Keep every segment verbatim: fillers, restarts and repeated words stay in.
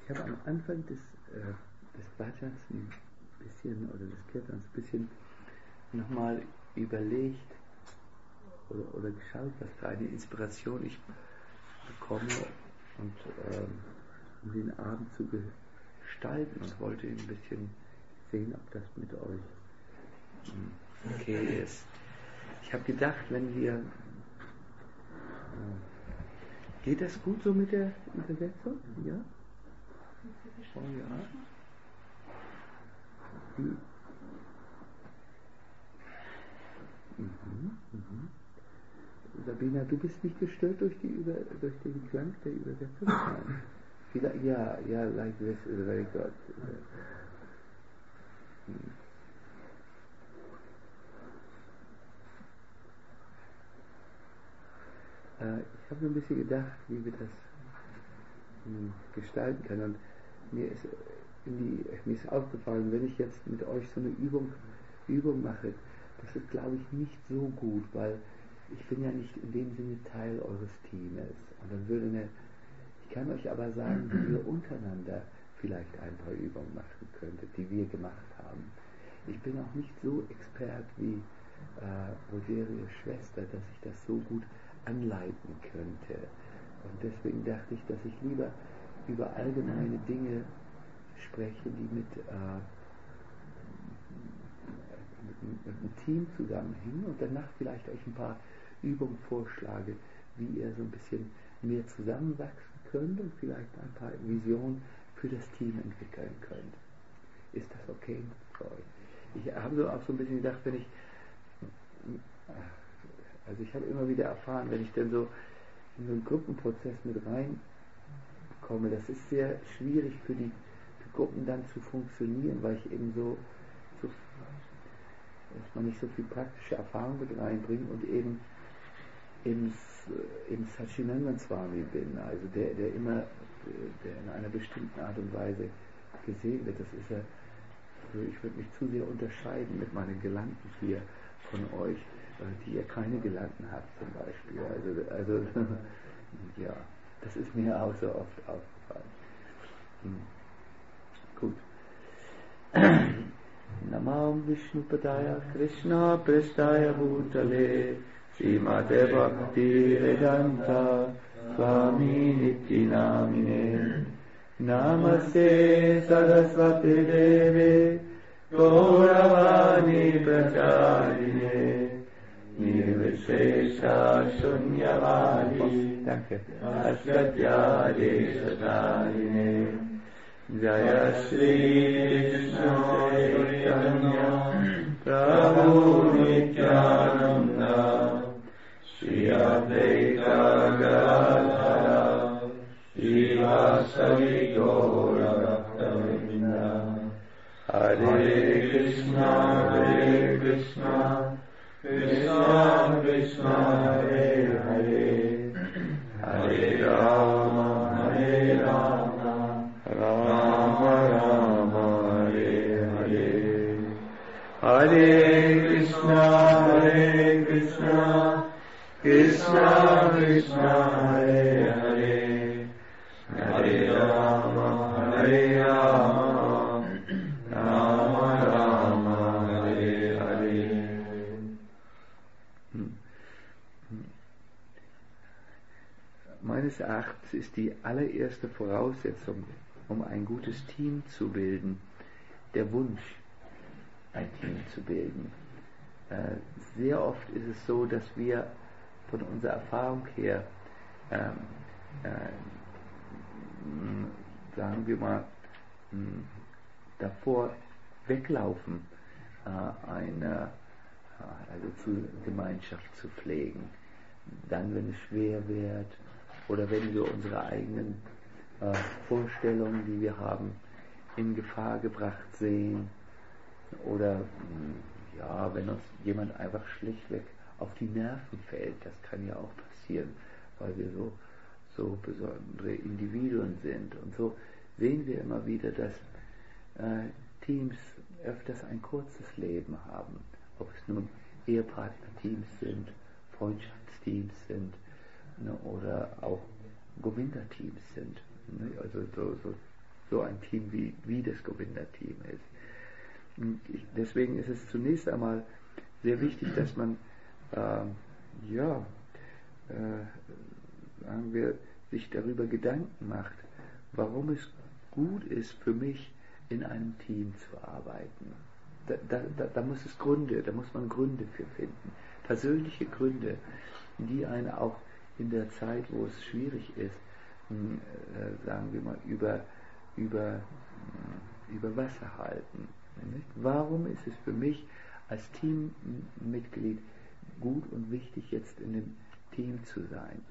Ich habe am Anfang des, äh, des Bhajans ein bisschen, oder des Kirtans ein bisschen nochmal überlegt oder, oder geschaut, was für eine Inspiration ich bekomme, und ähm, um den Abend zu gestalten, und wollte ein bisschen sehen, ob das mit euch okay ist. Ich habe gedacht, wenn wir äh, geht das gut so mit der Übersetzung? Ja? Oh ja. Hm. Mhm, mhm. Sabina, du bist nicht gestört durch, die Über, durch den Klang der Übersetzung? Nein. Vielleicht, ja, ja, like this is very good. Hm. Äh, ich habe so ein bisschen gedacht, wie wir das hm, gestalten können. Und mir ist, in die, mir ist aufgefallen, wenn ich jetzt mit euch so eine Übung, Übung mache, das ist, glaube ich, nicht so gut, weil ich bin ja nicht in dem Sinne Teil eures Teams. Und dann würde eine, ich kann euch aber sagen, wie ihr untereinander vielleicht ein paar Übungen machen könntet, die wir gemacht haben. Ich bin auch nicht so Expert wie äh, Rogerios Schwester, dass ich das so gut anleiten könnte. Und deswegen dachte ich, dass ich lieber über allgemeine Dinge spreche, die mit, äh, mit, mit einem Team zusammenhängen, und danach vielleicht euch ein paar Übungen vorschlage, wie ihr so ein bisschen mehr zusammenwachsen könnt und vielleicht ein paar Visionen für das Team entwickeln könnt. Ist das okay für euch? Ich habe so auch so ein bisschen gedacht, wenn ich, also ich habe immer wieder erfahren, wenn ich dann so in so einen Gruppenprozess mit reinkomme, das ist sehr schwierig für die für Gruppen dann zu funktionieren, weil ich eben so, so dass man nicht so viel praktische Erfahrung mit reinbringt und eben im, im Satchitananda Swami bin, also der, der immer, der in einer bestimmten Art und Weise gesehen wird. Das ist ja, also ich würde mich zu sehr unterscheiden mit meinen Gelangten hier von euch, die ihr keine Gelangten habt zum Beispiel. Also, also ja, das ist mir auch so oft aufgefallen. Hm. Gut. Namam Vishnupadaya Krishna Prestaya Bhutale Srimate Bhakti Vedanta Swami Niti Namine Namaste Saraswati Deve Gauravani Pracharine Nirvishesha Shunyavadi Danke Asatya Deshatarine Jaya Shri Krishna Chaitanya Prabhu Nityananda Shri Advaita Gadadhara Shri Vasavi Gaura Bhaktavinda Hare Krishna Hare Krishna Krishna Krishna Hare Hare Hare Rama Hare Rama Rama Rama Hare Hare Hare Krishna Hare Krishna Krishna Krishna Hare Hare Hare Rama Hare Rama Rama Rama Hare Hare. Meines Erachtens ist die allererste Voraussetzung, um ein gutes Team zu bilden, der Wunsch, ein Team zu bilden. Äh, sehr oft ist es so, dass wir von unserer Erfahrung her, ähm, äh, sagen wir mal, mh, davor weglaufen, äh, eine, also zu Gemeinschaft zu pflegen. Dann, wenn es schwer wird, oder wenn wir unsere eigenen äh, Vorstellungen, die wir haben, in Gefahr gebracht sehen, oder mh, ja, wenn uns jemand einfach schlichtweg auf die Nerven fällt, das kann ja auch passieren, weil wir so, so besondere Individuen sind. Und so sehen wir immer wieder, dass äh, Teams öfters ein kurzes Leben haben, ob es nun Ehepartner-Teams sind, Freundschaftsteams sind, ne, oder auch Govinda-Teams sind. Ne, also so, so so ein Team wie, wie das Govinda-Team ist. Und ich, deswegen ist es zunächst einmal sehr wichtig, dass man äh, ja, äh, sagen wir, sich darüber Gedanken macht, warum es gut ist für mich, in einem Team zu arbeiten. Da, da, da, da muss es Gründe, da muss man Gründe für finden. Persönliche Gründe, die einen auch in der Zeit, wo es schwierig ist, äh, sagen wir mal, über, über, über Wasser halten. Nicht? Warum ist es für mich als Teammitglied gut und wichtig, jetzt in dem Team zu sein?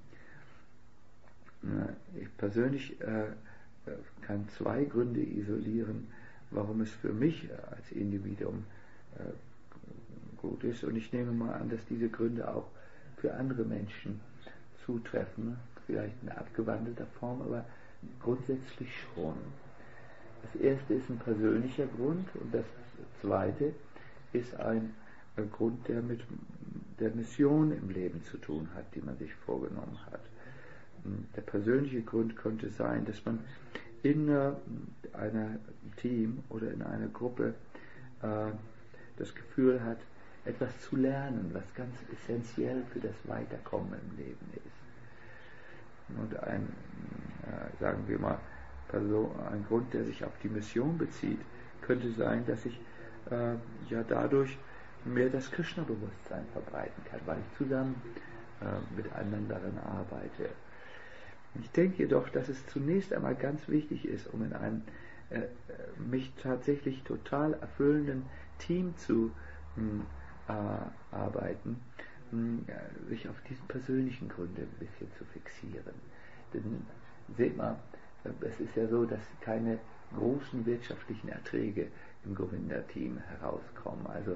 Ich persönlich äh, kann zwei Gründe isolieren, warum es für mich als Individuum äh, gut ist. Und ich nehme mal an, dass diese Gründe auch für andere Menschen zutreffen. Vielleicht in abgewandelter Form, aber grundsätzlich schon. Das erste ist ein persönlicher Grund und das zweite ist ein Grund, der mit der Mission im Leben zu tun hat, die man sich vorgenommen hat. Der persönliche Grund könnte sein, dass man in einem Team oder in einer Gruppe äh, das Gefühl hat, etwas zu lernen, was ganz essentiell für das Weiterkommen im Leben ist. Und ein, äh, sagen wir mal, Person, ein Grund, der sich auf die Mission bezieht, könnte sein, dass ich äh, ja dadurch mehr das Krishna-Bewusstsein verbreiten kann, weil ich zusammen äh, mit anderen daran arbeite. Ich denke jedoch, dass es zunächst einmal ganz wichtig ist, um in einem äh, mich tatsächlich total erfüllenden Team zu äh, arbeiten, äh, sich auf diesen persönlichen Gründe ein bisschen zu fixieren. Denn seht mal, es ist ja so, dass keine großen wirtschaftlichen Erträge im Govinda-Team herauskommen. Also,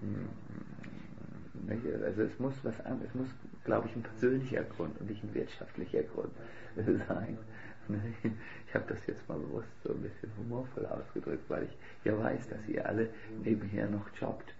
also es muss was an, es muss, glaube ich, ein persönlicher Grund und nicht ein wirtschaftlicher Grund sein. Ich habe das jetzt mal bewusst so ein bisschen humorvoll ausgedrückt, weil ich ja weiß, dass ihr alle nebenher noch jobbt.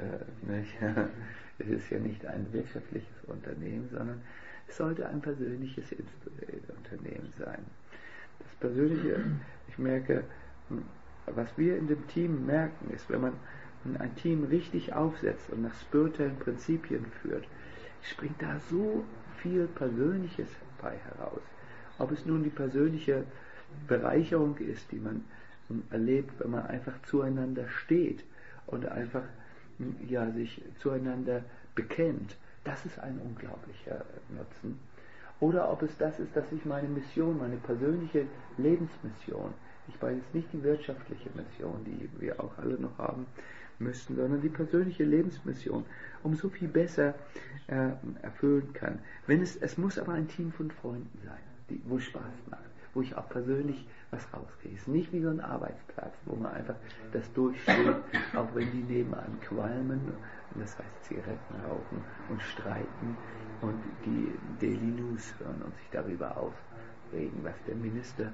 Es ist ja nicht ein wirtschaftliches Unternehmen, sondern es sollte ein persönliches Unternehmen sein. Das Persönliche, ich merke, was wir in dem Team merken, ist, wenn man ein Team richtig aufsetzt und nach spirituellen Prinzipien führt, springt da so viel Persönliches bei heraus. Ob es nun die persönliche Bereicherung ist, die man erlebt, wenn man einfach zueinander steht und einfach ja, sich zueinander bekennt, das ist ein unglaublicher Nutzen. Oder ob es das ist, dass ich meine Mission, meine persönliche Lebensmission, ich meine jetzt nicht die wirtschaftliche Mission, die wir auch alle noch haben müssen, sondern die persönliche Lebensmission, um so viel besser äh, erfüllen kann. Wenn es, es muss aber ein Team von Freunden sein, die, wo es Spaß macht, wo ich auch persönlich was rauskriege. Es ist nicht wie so ein Arbeitsplatz, wo man einfach das durchsteht, auch wenn die nebenan qualmen, das heißt Zigaretten rauchen und streiten und die Daily News hören und sich darüber aufregen, was der Minister,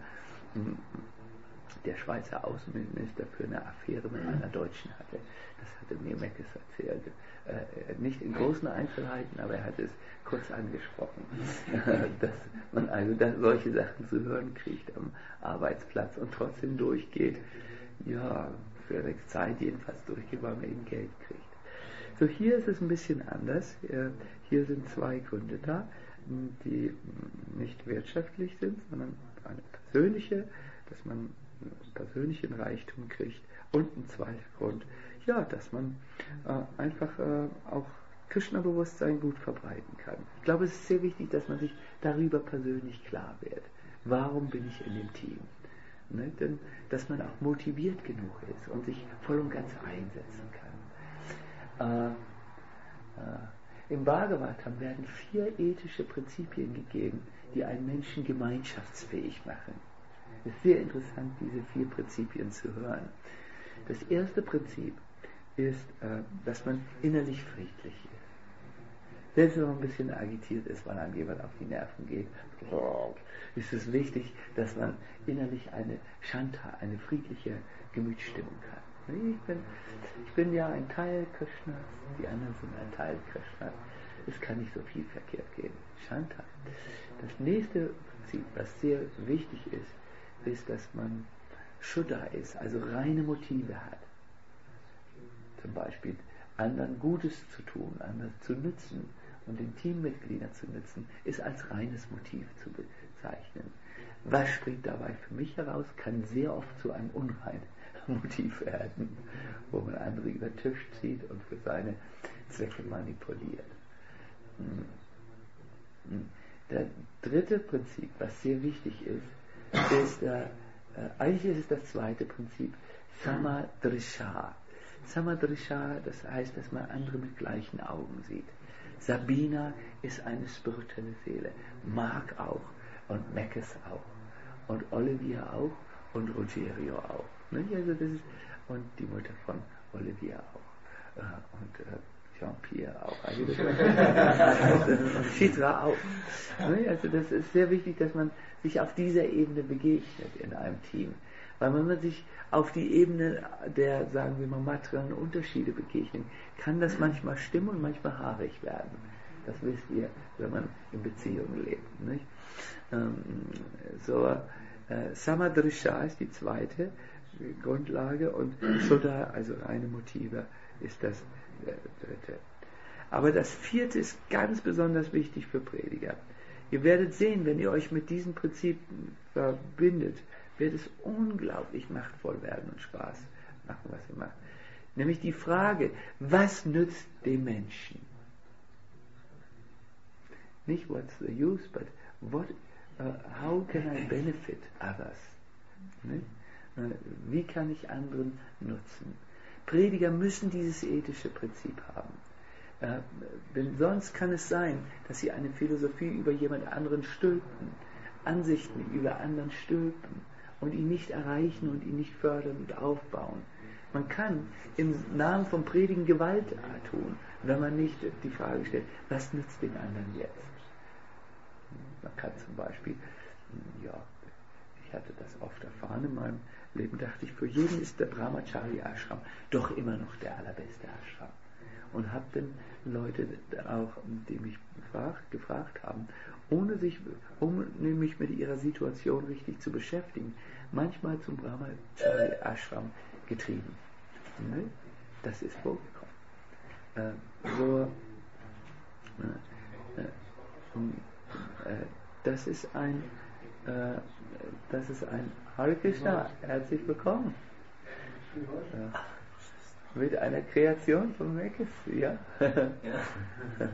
der Schweizer Außenminister für eine Affäre mit einer Deutschen hatte. Das hatte mir Meckes erzählt. Äh, nicht in großen Einzelheiten, aber er hat es kurz angesprochen, dass man also da solche Sachen zu hören kriegt am Arbeitsplatz und trotzdem durchgeht. Ja, für eine Zeit jedenfalls durchgeht, weil man eben Geld kriegt. So, hier ist es ein bisschen anders. Hier sind zwei Gründe da, die nicht wirtschaftlich sind, sondern eine persönliche, dass man einen persönlichen Reichtum kriegt, und ein zweiter Grund, ja, dass man äh, einfach äh, auch Krishna-Bewusstsein gut verbreiten kann. Ich glaube, es ist sehr wichtig, dass man sich darüber persönlich klar wird. Warum bin ich in dem Team? Ne? Denn, dass man auch motiviert genug ist und sich voll und ganz einsetzen kann. Äh, äh, Im Bhagavatam werden vier ethische Prinzipien gegeben, die einen Menschen gemeinschaftsfähig machen. Es ist sehr interessant, diese vier Prinzipien zu hören. Das erste Prinzip ist, äh, dass man innerlich friedlich ist. Selbst wenn man ein bisschen agitiert ist, weil einem jemand auf die Nerven geht, ist es wichtig, dass man innerlich eine Shanta, eine friedliche Gemütsstimmung hat. Ich bin, ich bin ja ein Teil Krishnas, die anderen sind ein Teil Krishnas. Es kann nicht so viel verkehrt gehen. Shanta. Das nächste Prinzip, was sehr wichtig ist, ist, dass man Shuddha ist, also reine Motive hat. Zum Beispiel anderen Gutes zu tun, anderen zu nützen und den Teammitgliedern zu nützen, ist als reines Motiv zu bezeichnen. Was springt dabei für mich heraus, kann sehr oft zu einem unreinen Motiv werden, wo man andere über den Tisch zieht und für seine Zwecke manipuliert. Das dritte Prinzip, was sehr wichtig ist, ist, äh, eigentlich ist es das zweite Prinzip, Samadrisha. Samadrisha, das heißt, dass man andere mit gleichen Augen sieht. Sabina ist eine spirituelle Seele, Mark auch und Meckes auch und Olivia auch und Rogerio auch. Nicht? Also das ist, und die Mutter von Olivia auch und äh, Jean-Pierre auch. Also das, und Chitra auch. Nicht? Also das ist sehr wichtig, dass man sich auf dieser Ebene begegnet in einem Team. Weil wenn man sich auf die Ebene der, sagen wir mal, materiellen Unterschiede begegnet, kann das manchmal stimmen und manchmal haarig werden. Das wisst ihr, wenn man in Beziehungen lebt. Nicht? Ähm, so, äh, Samadrisha ist die zweite Grundlage und Shuddha, also reine Motive, ist das äh, dritte. Aber das vierte ist ganz besonders wichtig für Prediger. Ihr werdet sehen, wenn ihr euch mit diesen Prinzipien verbindet, wird es unglaublich machtvoll werden und Spaß machen, was ihr macht. Nämlich die Frage, was nützt dem Menschen? Nicht what's the use, but what, uh, how can I benefit others? Nicht? Uh, wie kann ich anderen nutzen? Prediger müssen dieses ethische Prinzip haben. Uh, denn sonst kann es sein, dass sie eine Philosophie über jemand anderen stülpen, Ansichten über anderen stülpen und ihn nicht erreichen und ihn nicht fördern und aufbauen. Man kann im Namen vom Predigen Gewalt tun, wenn man nicht die Frage stellt, was nützt den anderen jetzt? Man kann zum Beispiel, ja, ich hatte das oft erfahren in meinem Leben, dachte ich, für jeden ist der Brahmachari Ashram doch immer noch der allerbeste Ashram. Und habe dann Leute auch, die mich gefragt, gefragt haben, ohne sich, um nämlich mit ihrer Situation richtig zu beschäftigen, manchmal zum Brahmachari Ashram getrieben. Ne? Das ist vorgekommen. Äh, so, äh, äh, das ist ein, äh, das ist ein Hare Krishna. Herzlich willkommen. Äh, mit einer Kreation von Meckes, ja? Ja.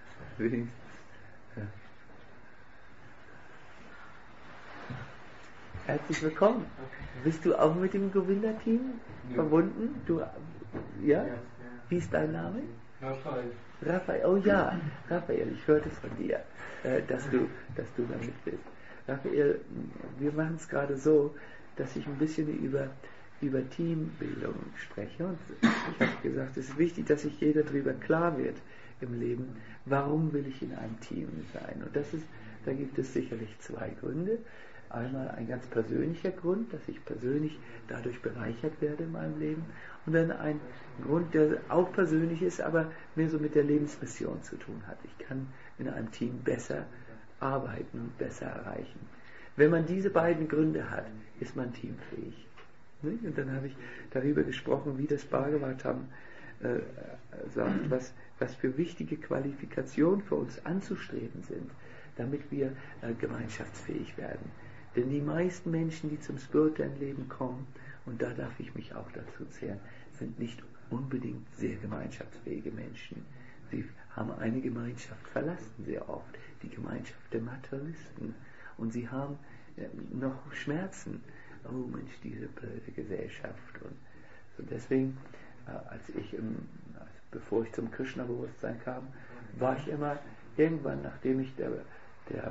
Herzlich willkommen. Bist du auch mit dem Govinda-Team ja. verbunden? Du, ja? Wie ist dein Name? Raphael. Raphael, oh ja, Raphael, ich hörte von dir, äh, dass du, dass du damit bist. Raphael, wir machen es gerade so, dass ich ein bisschen über, über Teambildung spreche. Und ich habe gesagt, es ist wichtig, dass sich jeder darüber klar wird im Leben, warum will ich in einem Team sein. Und das ist, da gibt es sicherlich zwei Gründe. Einmal ein ganz persönlicher Grund, dass ich persönlich dadurch bereichert werde in meinem Leben. Und dann ein Grund, der auch persönlich ist, aber mehr so mit der Lebensmission zu tun hat. Ich kann in einem Team besser arbeiten und besser erreichen. Wenn man diese beiden Gründe hat, ist man teamfähig. Und dann habe ich darüber gesprochen, wie das Bhagavatam äh, sagt, was, was für wichtige Qualifikationen für uns anzustreben sind, damit wir äh, gemeinschaftsfähig werden. Denn die meisten Menschen, die zum spirituellen Leben kommen, und da darf ich mich auch dazu zählen, sind nicht unbedingt sehr gemeinschaftsfähige Menschen. Sie haben eine Gemeinschaft verlassen, sehr oft, die Gemeinschaft der Materialisten. Und sie haben äh, noch Schmerzen. Oh Mensch, diese blöde Gesellschaft. Und so deswegen, äh, als ich, im, also bevor ich zum Krishna-Bewusstsein kam, war ich immer irgendwann, nachdem ich der, der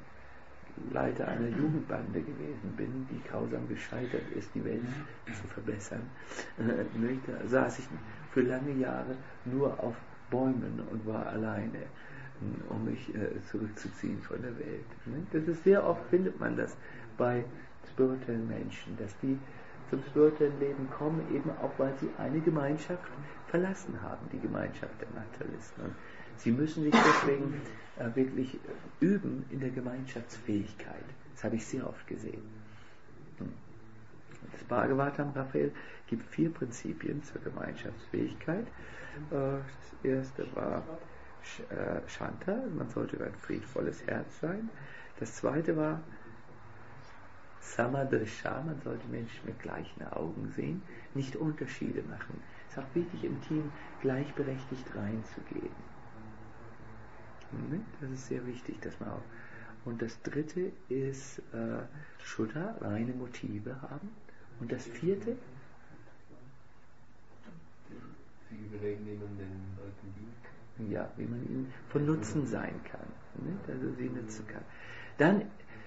Leiter einer Jugendbande gewesen bin, die grausam gescheitert ist, die Welt zu verbessern, äh, da saß ich für lange Jahre nur auf Bäumen und war alleine, um mich äh, zurückzuziehen von der Welt. Ne? Das ist sehr oft, findet man das bei spirituellen Menschen, dass die zum spirituellen Leben kommen, eben auch weil sie eine Gemeinschaft verlassen haben, die Gemeinschaft der Materialisten. Und sie müssen sich deswegen äh, wirklich üben in der Gemeinschaftsfähigkeit. Das habe ich sehr oft gesehen. Bhagavatam, Raphael, gibt vier Prinzipien zur Gemeinschaftsfähigkeit. Das erste war Shanta, man sollte ein friedvolles Herz sein. Das zweite war Samadrisha, man sollte Menschen mit gleichen Augen sehen, nicht Unterschiede machen. Es ist auch wichtig, im Team gleichberechtigt reinzugehen. Das ist sehr wichtig, dass man auch. Und das dritte ist äh, Shuddha, reine Motive haben. Und das vierte? Sie überlegen, wie man den Leuten dienen kann. Ja, wie man ihnen von Nutzen sein kann. Also sie nutzen kann. Dann,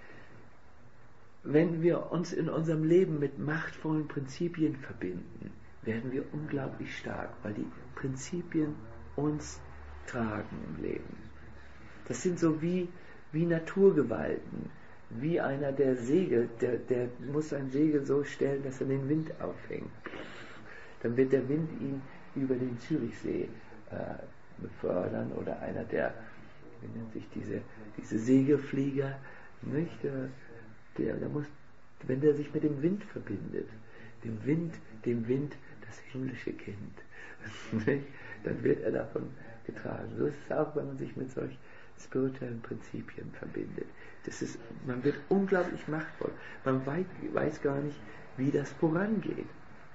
wenn wir uns in unserem Leben mit machtvollen Prinzipien verbinden, werden wir unglaublich stark, weil die Prinzipien uns tragen im Leben. Das sind so wie, wie Naturgewalten, wie einer, der segelt, der, der muss sein Segel so stellen, dass er den Wind auffängt. Dann wird der Wind ihn über den Zürichsee äh, befördern, oder einer, der, wie nennt sich diese, diese Segelflieger, nicht? Der, der, der muss, wenn der sich mit dem Wind verbindet, dem Wind, dem Wind das himmlische Kind, nicht? Dann wird er davon getragen. So ist es auch, wenn man sich mit solch spirituellen Prinzipien verbindet. Das ist, man wird unglaublich machtvoll. Man weiß, weiß gar nicht, wie das vorangeht.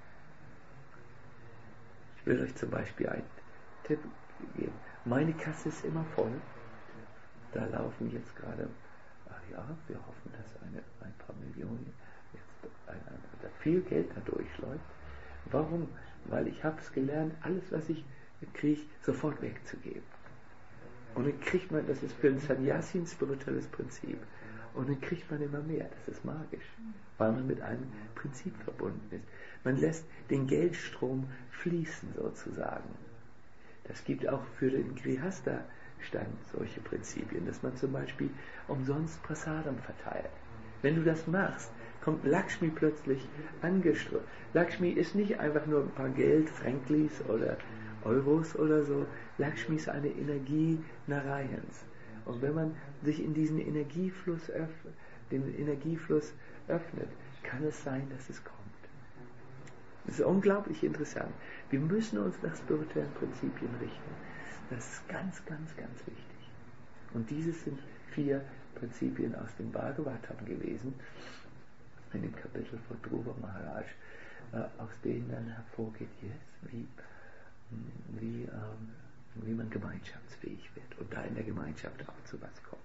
Ich will euch zum Beispiel einen Tipp geben. Meine Kasse ist immer voll. Da laufen jetzt gerade, ach ja, wir hoffen, dass eine, ein paar Millionen, jetzt ein, ein, viel Geld da durchläuft. Warum? Weil ich habe es gelernt, alles, was ich kriege, sofort wegzugeben. Und dann kriegt man, das ist für ein Sannyasi ein spirituelles Prinzip, und dann kriegt man immer mehr. Das ist magisch, weil man mit einem Prinzip verbunden ist. Man lässt den Geldstrom fließen sozusagen. Das gibt auch für den Grihastha-Stand solche Prinzipien, dass man zum Beispiel umsonst Prasadam verteilt. Wenn du das machst, kommt Lakshmi plötzlich angeströmt. Lakshmi ist nicht einfach nur ein paar Geld, Franklis oder Euros oder so. Lakshmi ist eine Energie Narayans. Und wenn man sich in diesen Energiefluss öffnet, den Energiefluss öffnet, kann es sein, dass es kommt. Das ist unglaublich interessant. Wir müssen uns nach spirituellen Prinzipien richten. Das ist ganz, ganz, ganz wichtig. Und dieses sind vier Prinzipien aus dem Bhagavatam gewesen, in dem Kapitel von Dhruva Maharaj, äh, aus denen dann hervorgeht, yes, wie, wie, ähm, wie man gemeinschaftsfähig wird und da in der Gemeinschaft auch zu was kommt.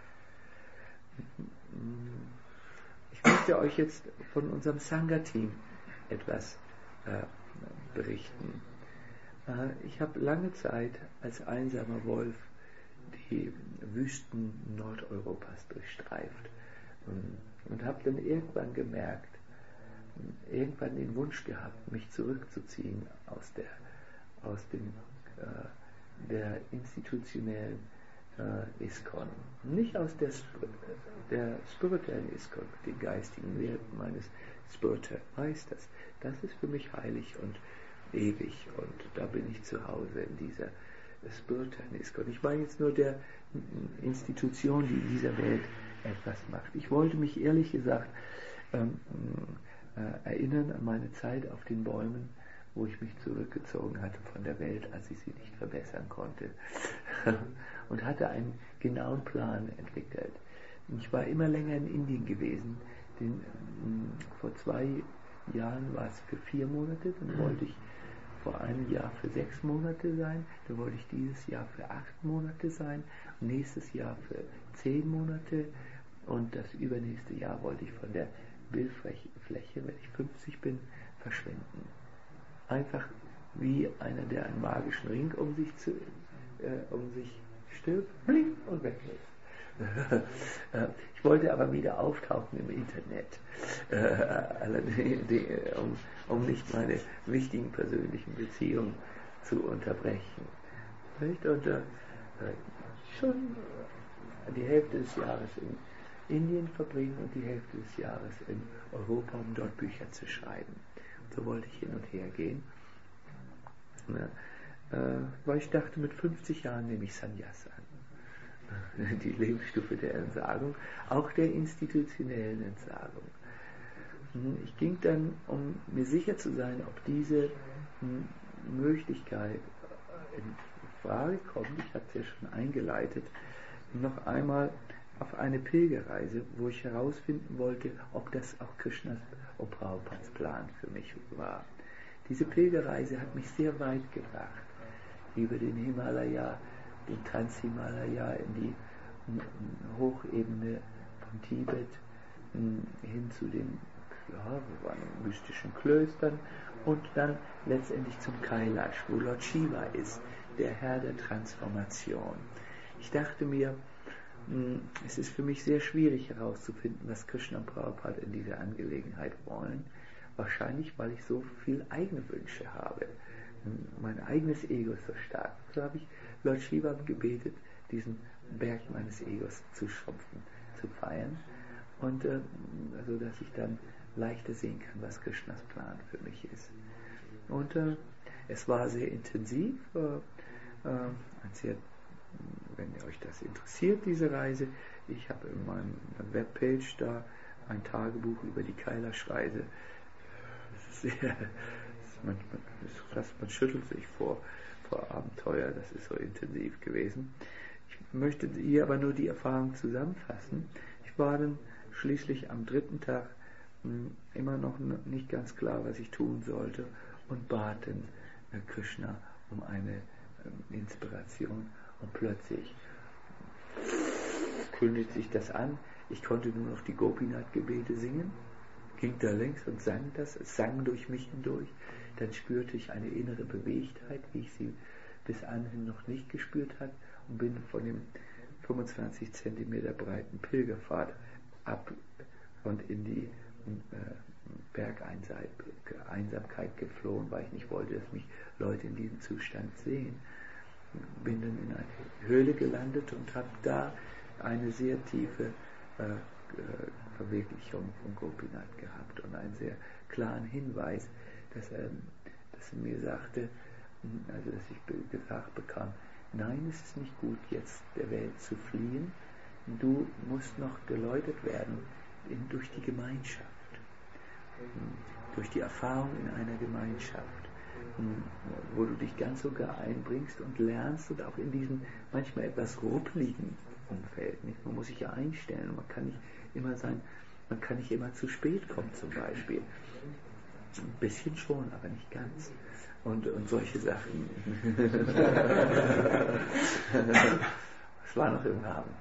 Ich möchte euch jetzt von unserem Sangha-Team etwas äh, berichten. Äh, ich habe lange Zeit als einsamer Wolf die Wüsten Nordeuropas durchstreift und, und habe dann irgendwann gemerkt, irgendwann den Wunsch gehabt, mich zurückzuziehen aus der, aus dem, äh, der institutionellen äh, ISKCON. Nicht aus der, der spirituellen ISKCON, den geistigen Werten meines spirituellen Meisters. Das ist für mich heilig und ewig, und da bin ich zu Hause in dieser spirituellen ISKCON. Ich meine jetzt nur der Institution, die in dieser Welt etwas macht. Ich wollte mich ehrlich gesagt ähm, äh, erinnern an meine Zeit auf den Bäumen, wo ich mich zurückgezogen hatte von der Welt, als ich sie nicht verbessern konnte, und hatte einen genauen Plan entwickelt. Ich war immer länger in Indien gewesen. Den, äh, vor zwei Jahren war es für vier Monate, dann wollte ich vor einem Jahr für sechs Monate sein, dann wollte ich dieses Jahr für acht Monate sein, nächstes Jahr für zehn Monate, und das übernächste Jahr wollte ich von der Bildfläche, wenn ich fünfzig bin, verschwinden. Einfach wie einer, der einen magischen Ring um sich, zu, äh, um sich stirbt, bling, und weg ist. Ich wollte aber wieder auftauchen im Internet, um, um nicht meine wichtigen persönlichen Beziehungen zu unterbrechen. Und äh, schon die Hälfte des Jahres in Indien verbringen und die Hälfte des Jahres in Europa, um dort Bücher zu schreiben. Und so wollte ich hin und her gehen. Ja, äh, weil ich dachte, mit fünfzig Jahren nehme ich Sannyas an. Die Lebensstufe der Entsagung, auch der institutionellen Entsagung. ich ging dann, um mir sicher zu sein, ob diese Möglichkeit in Frage kommt, ich hatte es ja schon eingeleitet, noch einmal auf eine Pilgerreise, wo ich herausfinden wollte, ob das auch Krishnas und Prabhupads Plan für mich war. Diese Pilgerreise hat mich sehr weit gebracht, über den Himalaya, den Transhimalaya, in die Hochebene von Tibet, hin zu den ja, wir waren in mystischen Klöstern und dann letztendlich zum Kailash, wo Lord Shiva ist, der Herr der Transformation. Ich dachte mir, es ist für mich sehr schwierig herauszufinden, was Krishna und Prabhupada in dieser Angelegenheit wollen. Wahrscheinlich, weil ich so viel eigene Wünsche habe. Mein eigenes Ego ist so stark. So habe ich Lord Shiva gebetet, diesen Berg meines Egos zu schrumpfen, zu feiern. Und äh, also, dass ich dann leichter sehen kann, was Krishnas Plan für mich ist. Und äh, es war sehr intensiv. Äh, äh, sehr, wenn euch das interessiert, diese Reise, ich habe in meiner Webpage da ein Tagebuch über die Kailash-Reise. Sehr, man, man, man schüttelt sich vor, vor Abenteuer, das ist so intensiv gewesen. Ich möchte hier aber nur die Erfahrung zusammenfassen. Ich war dann schließlich am dritten Tag mh, immer noch nicht ganz klar, was ich tun sollte und bat dann äh, Krishna um eine äh, Inspiration und plötzlich kündigt sich das an. Ich konnte nur noch die Gopinath-Gebete singen, ging da längs und sang das, es sang durch mich hindurch. Dann spürte ich eine innere Bewegtheit, wie ich sie bis anhin noch nicht gespürt hatte, und bin von dem fünfundzwanzig Zentimeter breiten Pilgerpfad ab und in die äh, Bergeinsamkeit geflohen, weil ich nicht wollte, dass mich Leute in diesem Zustand sehen. Bin dann in eine Höhle gelandet und habe da eine sehr tiefe äh, äh, Verwirklichung von Gopinath gehabt und einen sehr klaren Hinweis, dass er, dass er mir sagte, also dass ich gesagt bekam, nein, es ist nicht gut, jetzt der Welt zu fliehen. Du musst noch geläutert werden in, durch die Gemeinschaft, durch die Erfahrung in einer Gemeinschaft, wo du dich ganz sogar einbringst und lernst und auch in diesem manchmal etwas ruppeligen Umfeld. Nicht? Man muss sich ja einstellen und man kann nicht immer sein, man kann nicht immer zu spät kommen zum Beispiel. Ein bisschen schon, aber nicht ganz. Und, und solche Sachen. Es war noch im Rahmen.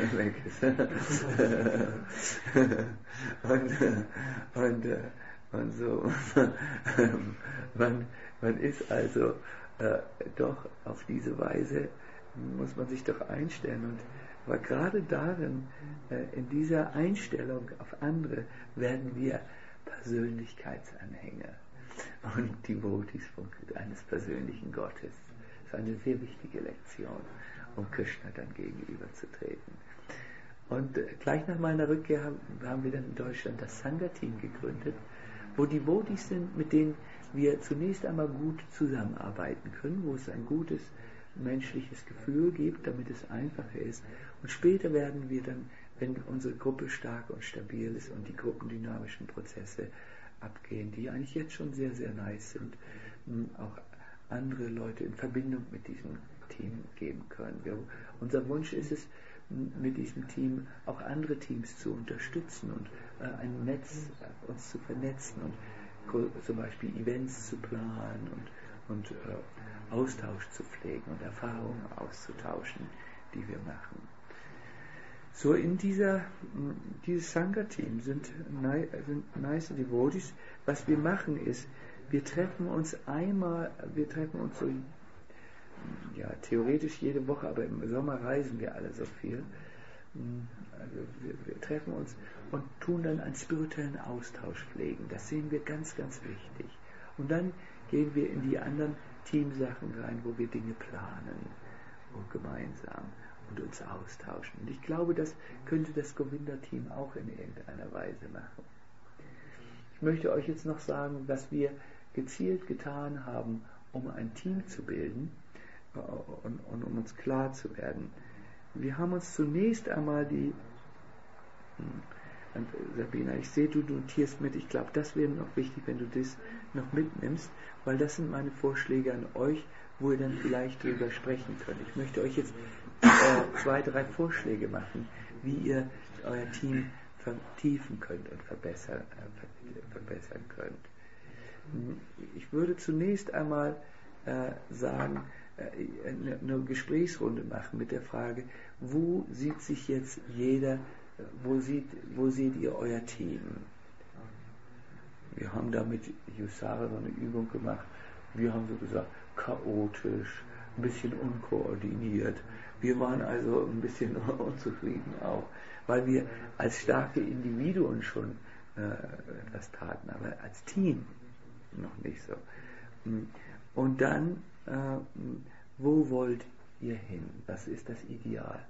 und, und, und so. man, man ist also äh, doch auf diese Weise, muss man sich doch einstellen. Und aber gerade darin, äh, in dieser Einstellung auf andere, werden wir Persönlichkeitsanhänger und Devotees eines persönlichen Gottes. Das ist eine sehr wichtige Lektion, um Krishna dann gegenüberzutreten. Und äh, gleich nach meiner Rückkehr haben, haben wir dann in Deutschland das Sangha-Team gegründet, wo Devotees sind, mit denen wir zunächst einmal gut zusammenarbeiten können, wo es ein gutes menschliches Gefühl gibt, damit es einfacher ist. Und später werden wir dann, wenn unsere Gruppe stark und stabil ist und die gruppendynamischen Prozesse abgehen, die eigentlich jetzt schon sehr, sehr nice sind, auch andere Leute in Verbindung mit diesem Team geben können. Wir, unser Wunsch ist es, mit diesem Team auch andere Teams zu unterstützen und äh, ein Netz, äh, uns zu vernetzen und zum Beispiel Events zu planen und, und äh, Austausch zu pflegen und Erfahrungen auszutauschen, die wir machen. So in dieser, dieses Sangha-Team sind, sind nice Devotees. Was wir machen ist, wir treffen uns einmal, wir treffen uns so, ja, theoretisch jede Woche, aber im Sommer reisen wir alle so viel. Also wir, wir treffen uns und tun dann einen spirituellen Austausch pflegen. Das sehen wir ganz, ganz wichtig. Und dann gehen wir in die anderen Teamsachen rein, wo wir Dinge planen, wo gemeinsam und uns austauschen. Und ich glaube, das könnte das Govinda-Team auch in irgendeiner Weise machen. Ich möchte euch jetzt noch sagen, was wir gezielt getan haben, um ein Team zu bilden und, und um uns klar zu werden. Wir haben uns zunächst einmal die Und Sabina, ich sehe, du notierst mit, ich glaube, das wäre noch wichtig, wenn du das noch mitnimmst, weil das sind meine Vorschläge an euch, wo ihr dann vielleicht drüber sprechen könnt. Ich möchte euch jetzt äh, zwei, drei Vorschläge machen, wie ihr euer Team vertiefen könnt und verbessern, äh, verbessern könnt. Ich würde zunächst einmal äh, sagen, äh, eine, eine Gesprächsrunde machen mit der Frage, wo sieht sich jetzt jeder, wo, sieht, wo seht ihr euer Team? Wir haben da mit Yusara so eine Übung gemacht. Wir haben so gesagt, chaotisch, ein bisschen unkoordiniert. Wir waren also ein bisschen unzufrieden auch, weil wir als starke Individuen schon äh, etwas taten, aber als Team noch nicht so. Und dann, äh, wo wollt ihr hin? Was ist das Ideal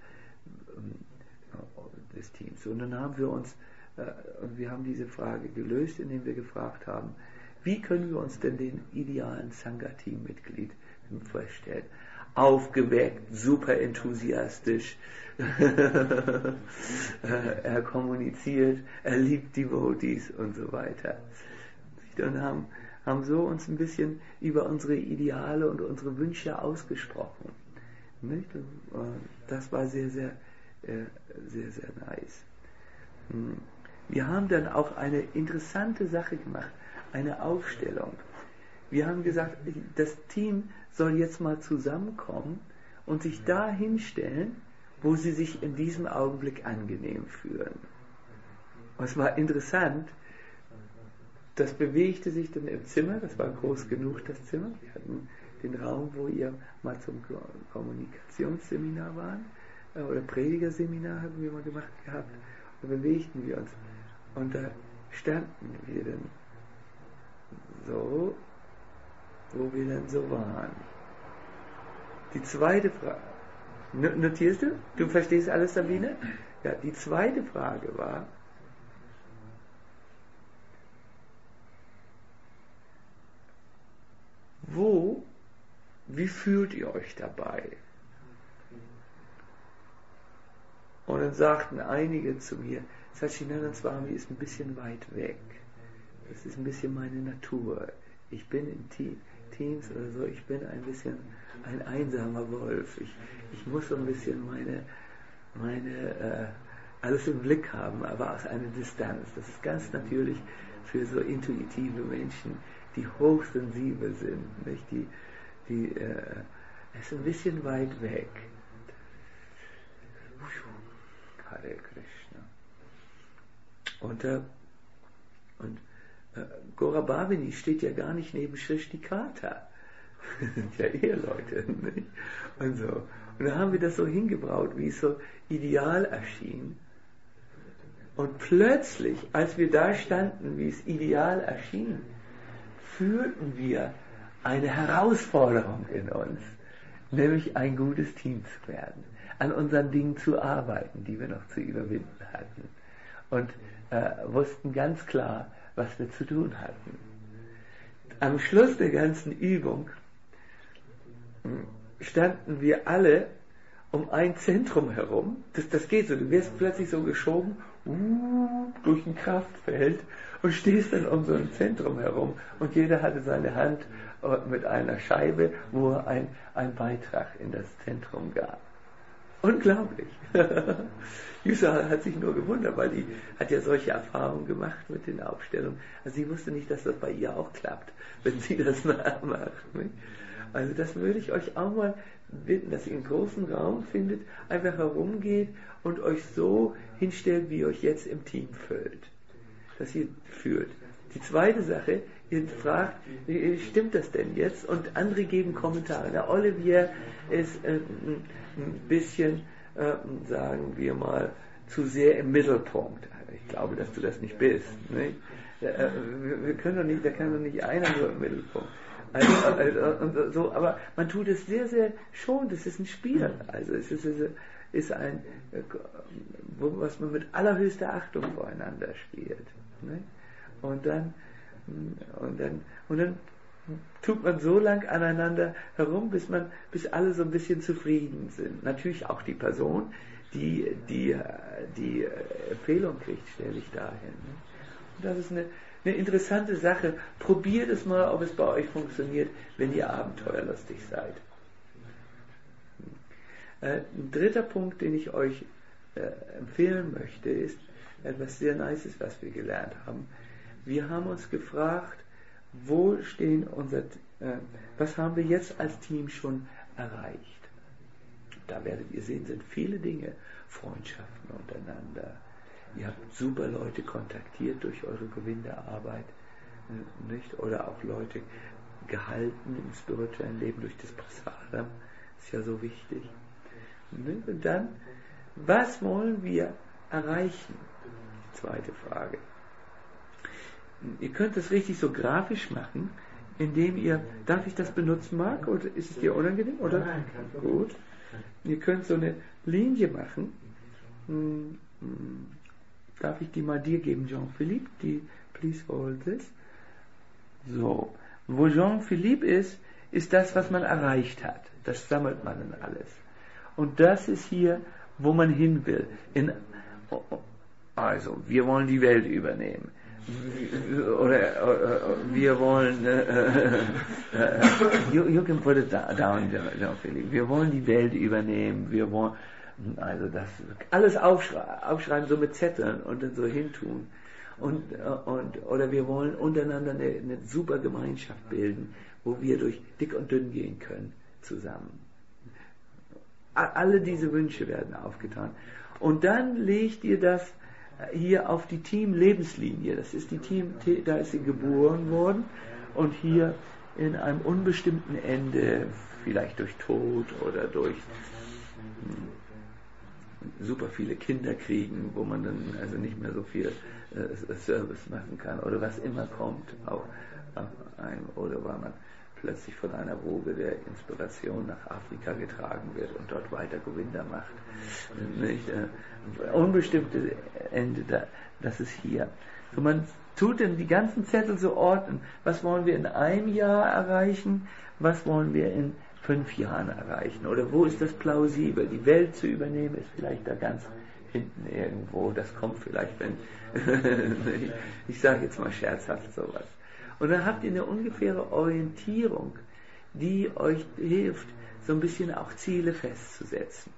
äh, des Teams? Und dann haben wir uns, äh, und wir haben diese Frage gelöst, indem wir gefragt haben, wie können wir uns denn den idealen Sangha-Team-Mitglied vorstellen? Aufgeweckt, super enthusiastisch, er kommuniziert, er liebt Devotees und so weiter. Und haben, haben so uns ein bisschen über unsere Ideale und unsere Wünsche ausgesprochen. Das war sehr, sehr, sehr, sehr nice. Wir haben dann auch eine interessante Sache gemacht, eine Aufstellung. Wir haben gesagt, das Team soll jetzt mal zusammenkommen und sich da hinstellen, wo sie sich in diesem Augenblick angenehm fühlen. Und es war interessant, das bewegte sich dann im Zimmer, das war groß genug, das Zimmer. Wir hatten den Raum, wo ihr mal zum Kommunikationsseminar waren, oder Predigerseminar haben wir mal gemacht gehabt, da bewegten wir uns. Und da standen wir dann so, wo wir dann so waren. Die zweite Frage, notierst du? Du verstehst alles, Sabine? Ja, die zweite Frage war, wo, wie fühlt ihr euch dabei? Und dann sagten einige zu mir, Satchidananda Swami ist ein bisschen weit weg. Das ist ein bisschen meine Natur. Ich bin in Te- Teams oder so, ich bin ein bisschen ein einsamer Wolf. Ich, ich muss so ein bisschen meine, meine äh, alles im Blick haben, aber aus einer Distanz. Das ist ganz natürlich für so intuitive Menschen, die hochsensibel sind, nicht? Die, die, äh, es ist ein bisschen weit weg. Hare Krishna. Und, äh, und äh, Gaurabhavini steht ja gar nicht neben Shrishtikata. Das sind ja Eheleute, nicht? Und so. Und da haben wir das so hingebraut, wie es so ideal erschien. Und plötzlich, als wir da standen, wie es ideal erschien, fühlten wir eine Herausforderung in uns, nämlich ein gutes Team zu werden, an unseren Dingen zu arbeiten, die wir noch zu überwinden hatten. Und äh, wussten ganz klar, was wir zu tun hatten. Am Schluss der ganzen Übung standen wir alle um ein Zentrum herum. Das, das geht so, du wirst plötzlich so geschoben uh, durch ein Kraftfeld und stehst dann um so ein Zentrum herum und jeder hatte seine Hand mit einer Scheibe, wo er ein, ein Beitrag in das Zentrum gab. Unglaublich. Yusa hat sich nur gewundert, weil die hat ja solche Erfahrungen gemacht mit den Aufstellungen. Also sie wusste nicht, dass das bei ihr auch klappt, wenn sie das nachmacht. Nicht? Also das würde ich euch auch mal bitten, dass ihr einen großen Raum findet, einfach herumgeht und euch so hinstellt, wie ihr euch jetzt im Team fühlt. Dass ihr fühlt. Die zweite Sache, ihr fragt, stimmt das denn jetzt? Und andere geben Kommentare. Der Olivier ist äh, ein bisschen, äh, sagen wir mal, zu sehr im Mittelpunkt. Ich glaube, dass du das nicht bist. Nicht? Äh, wir können doch nicht, da kann doch nicht einer nur im Mittelpunkt. Also, also, und so, aber man tut es sehr, sehr schon. Das ist ein Spiel. Also es ist, es ist ein, was man mit allerhöchster Achtung voreinander spielt. Nicht? Und dann, und dann, und dann tut man so lang aneinander herum, bis man, bis alle so ein bisschen zufrieden sind. Natürlich auch die Person, die, die, die Empfehlung kriegt, stelle ich dahin. Und das ist eine, eine interessante Sache. Probiert es mal, ob es bei euch funktioniert, wenn ihr abenteuerlustig seid. Ein dritter Punkt, den ich euch empfehlen möchte, ist etwas sehr Nices, was wir gelernt haben. Wir haben uns gefragt, wo stehen unser, äh, was haben wir jetzt als Team schon erreicht? Da werdet ihr sehen, sind viele Dinge, Freundschaften untereinander. Ihr habt super Leute kontaktiert durch eure Gewindearbeit, äh, nicht? Oder auch Leute gehalten im spirituellen Leben durch das Prasadam. Ist ja so wichtig. Nicht? Und dann, was wollen wir erreichen? Zweite Frage. Ihr könnt es richtig so grafisch machen, indem ihr, darf ich das benutzen, Marc, oder ist es dir unangenehm? Oder? Nein, kein Problem. Gut. Ihr könnt so eine Linie machen. Darf ich die mal dir geben, Jean-Philippe? Die, please hold this. So. Wo Jean-Philippe ist, ist das, was man erreicht hat. Das sammelt man in alles. Und das ist hier, wo man hin will. In, also, wir wollen die Welt übernehmen. Oder, oder wir wollen, äh, äh, you, you can put it down, Jean-Philippe. Wir wollen die Welt übernehmen. Wir wollen, also das, alles aufschreiben, aufschreiben so mit Zetteln und dann so hintun. Und, und, oder wir wollen untereinander eine, eine super Gemeinschaft bilden, wo wir durch dick und dünn gehen können, zusammen. Alle diese Wünsche werden aufgetan. Und dann legt ihr das hier auf die Team-Lebenslinie. Das ist die Team, da ist sie geboren worden. Und hier in einem unbestimmten Ende, vielleicht durch Tod oder durch super viele Kinder kriegen, wo man dann also nicht mehr so viel äh, Service machen kann oder was immer kommt auf, auf einem, oder weil man plötzlich von einer Woge der Inspiration nach Afrika getragen wird und dort weiter Gewinner macht. Nicht? Äh, unbestimmte Ende, da, das ist hier. So, man tut dann die ganzen Zettel so ordnen. Was wollen wir in einem Jahr erreichen? Was wollen wir in fünf Jahren erreichen? Oder wo ist das plausibel? Die Welt zu übernehmen ist vielleicht da ganz hinten irgendwo. Das kommt vielleicht, wenn ich, ich sage jetzt mal scherzhaft sowas. Und dann habt ihr eine ungefähre Orientierung, die euch hilft, so ein bisschen auch Ziele festzusetzen.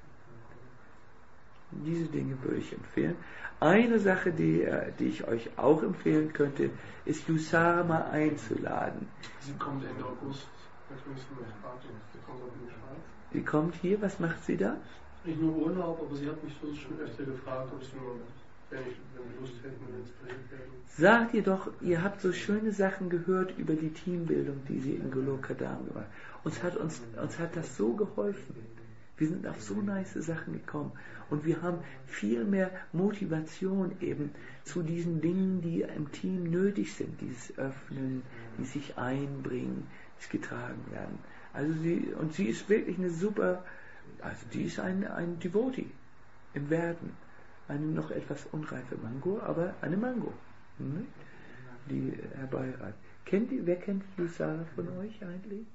Diese Dinge würde ich empfehlen. Eine Sache, die, die ich euch auch empfehlen könnte, ist Yusara mal einzuladen. Sie kommt Ende August. Jetzt müssen wir warten. Sie kommt aus der Schweiz. Sie kommt hier, was macht sie da? Nicht nur Urlaub, aber sie hat mich so schon öfter gefragt, ob sie nur, wenn, ich, wenn wir Lust hätten, inspiriert werden. Sagt ihr doch, ihr habt so schöne Sachen gehört über die Teambildung, die sie in Golokadam gemacht hat. Uns hat, uns, uns hat das so geholfen. Wir sind auf so nice Sachen gekommen. Und wir haben viel mehr Motivation eben zu diesen Dingen, die im Team nötig sind. Dieses Öffnen, die sich einbringen, die getragen werden. Also sie, und sie ist wirklich eine super, also die ist ein, ein Devotee im Werden. Eine noch etwas unreife Mango, aber eine Mango. Hm? Die herbeireift. Kennt ihr, wer kennt Yusara von euch eigentlich?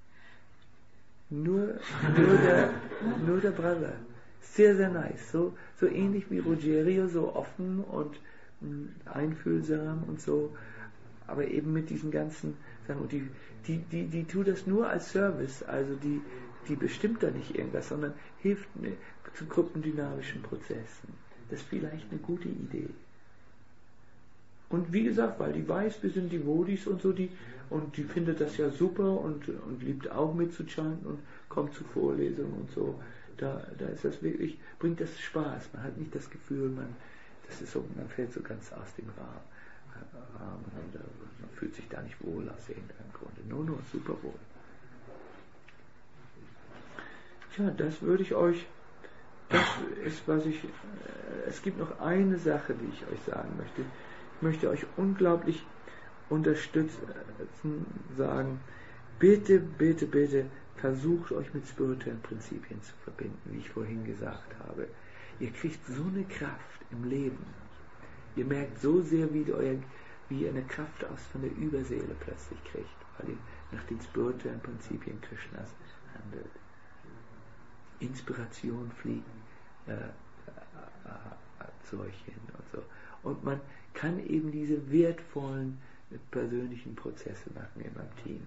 Nur, nur der, nur der Brother. Sehr, sehr nice. So, so ähnlich wie Rogerio, so offen und mh, einfühlsam und so. Aber eben mit diesen ganzen Sachen. Und die, die, die, die tut das nur als Service. Also die, die bestimmt da nicht irgendwas, sondern hilft ne, zu gruppendynamischen Prozessen. Das ist vielleicht eine gute Idee. Und wie gesagt, weil die weiß, wir sind die Wodis und so, die, und die findet das ja super und, und liebt auch mitzuchanten und kommt zu Vorlesungen und so. Da, da ist das wirklich, bringt das Spaß. Man hat nicht das Gefühl, man, das ist so, man fällt so ganz aus dem Rahmen und äh, man fühlt sich da nicht wohl aus irgendeinem Grunde. Nur, nur, super wohl. Tja, das würde ich euch, das ist, was ich, äh, es gibt noch eine Sache, die ich euch sagen möchte. Ich möchte euch unglaublich unterstützen, sagen, bitte, bitte, bitte, versucht euch mit spirituellen Prinzipien zu verbinden, wie ich vorhin gesagt habe. Ihr kriegt so eine Kraft im Leben. Ihr merkt so sehr, wie, euer, wie ihr eine Kraft aus von der Überseele plötzlich kriegt, weil ihr nach den spirituellen Prinzipien Krishnas handelt. Inspiration fliegen, äh, äh, Zeug hin und so. Und man kann eben diese wertvollen persönlichen Prozesse machen in einem Team.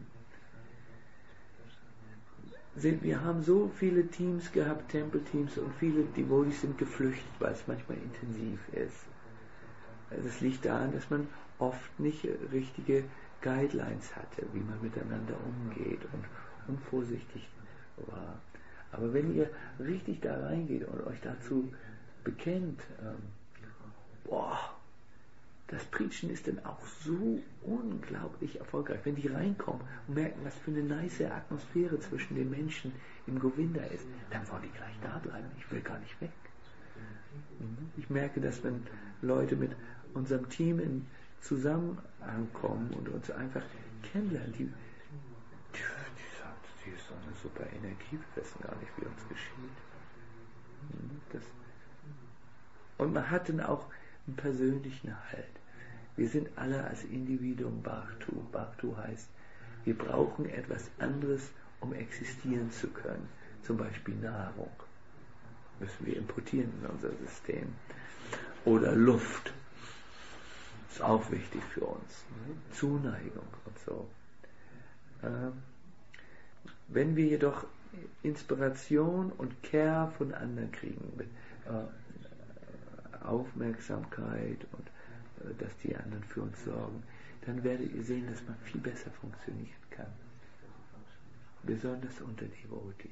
Wir haben so viele Teams gehabt, Tempelteams, und viele Devotees sind geflüchtet, weil es manchmal intensiv ist. Das liegt daran, dass man oft nicht richtige Guidelines hatte, wie man miteinander umgeht und unvorsichtig war. Aber wenn ihr richtig da reingeht und euch dazu bekennt, ähm, boah, das Preachen ist dann auch so unglaublich erfolgreich. Wenn die reinkommen und merken, was für eine nice Atmosphäre zwischen den Menschen im Govinda ist, dann wollen die gleich da bleiben. Ich will gar nicht weg. Ich merke, dass wenn Leute mit unserem Team in, zusammen ankommen und uns einfach kennenlernen, die, die, die sagen, die ist so eine super Energie, wir wissen gar nicht, wie uns geschieht. Das, und man hat dann auch einen persönlichen Halt. Wir sind alle als Individuum Bhaktu. Bhaktu heißt, wir brauchen etwas anderes, um existieren zu können. Zum Beispiel Nahrung. Müssen wir importieren in unser System. Oder Luft. Ist auch wichtig für uns. Zuneigung und so. Ähm, wenn wir jedoch Inspiration und Care von anderen kriegen, mit äh, Aufmerksamkeit und äh, dass die anderen für uns sorgen, dann werdet ihr sehen, dass man viel besser funktionieren kann. Besonders unter Devotees.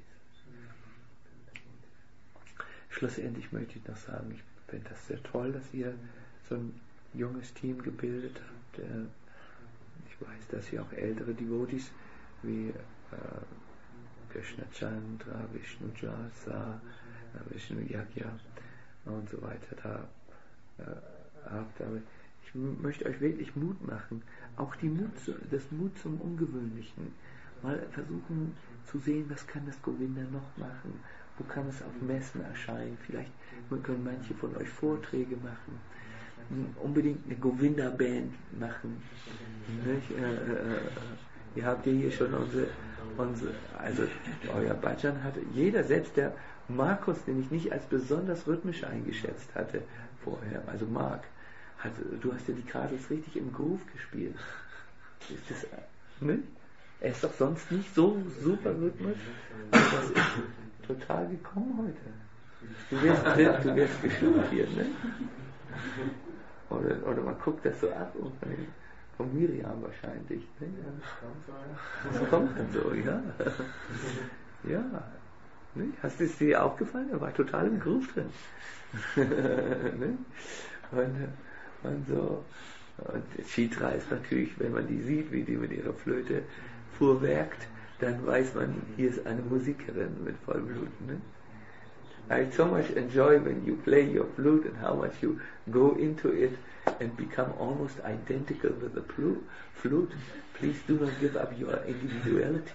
Schlussendlich möchte ich noch sagen, ich finde das sehr toll, dass ihr so ein junges Team gebildet habt. Äh, ich weiß, dass ihr auch ältere Devotees wie äh, Krishna Chandra, Vishnu Jasa, Vishnu Yagya und so weiter da äh, habt. Aber ich möchte euch wirklich Mut machen, auch die Mut zu, das Mut zum Ungewöhnlichen. Mal versuchen zu sehen, was kann das Govinda noch machen, wo kann es auf Messen erscheinen, vielleicht können manche von euch Vorträge machen, unbedingt eine Govinda-Band machen. Nicht? Äh, äh, ihr habt ja hier schon unsere, unsere also euer Bhajan hatte, jeder, selbst der Markus, den ich nicht als besonders rhythmisch eingeschätzt hatte vorher, also Mark, hat, du hast ja die Kardels richtig im Groove gespielt. Ist das, ne? Er ist doch sonst nicht so super rhythmisch. Das ist total gekommen heute. Du wirst, du wirst geschult hier, ne? Oder, oder man guckt das so ab und von, von Miriam wahrscheinlich. Ne? Das kommt dann so, ja. Ja. Ne? Hast es dir aufgefallen? Er war total im Groove drin. Ne? Und, und so. Und Chitra ist natürlich, wenn man die sieht, wie die mit ihrer Flöte fuhrwerkt, dann weiß man, hier ist eine Musikerin mit Vollblut. Ne? I so much enjoy when you play your flute and how much you go into it and become almost identical with the flute. Please do not give up your individuality.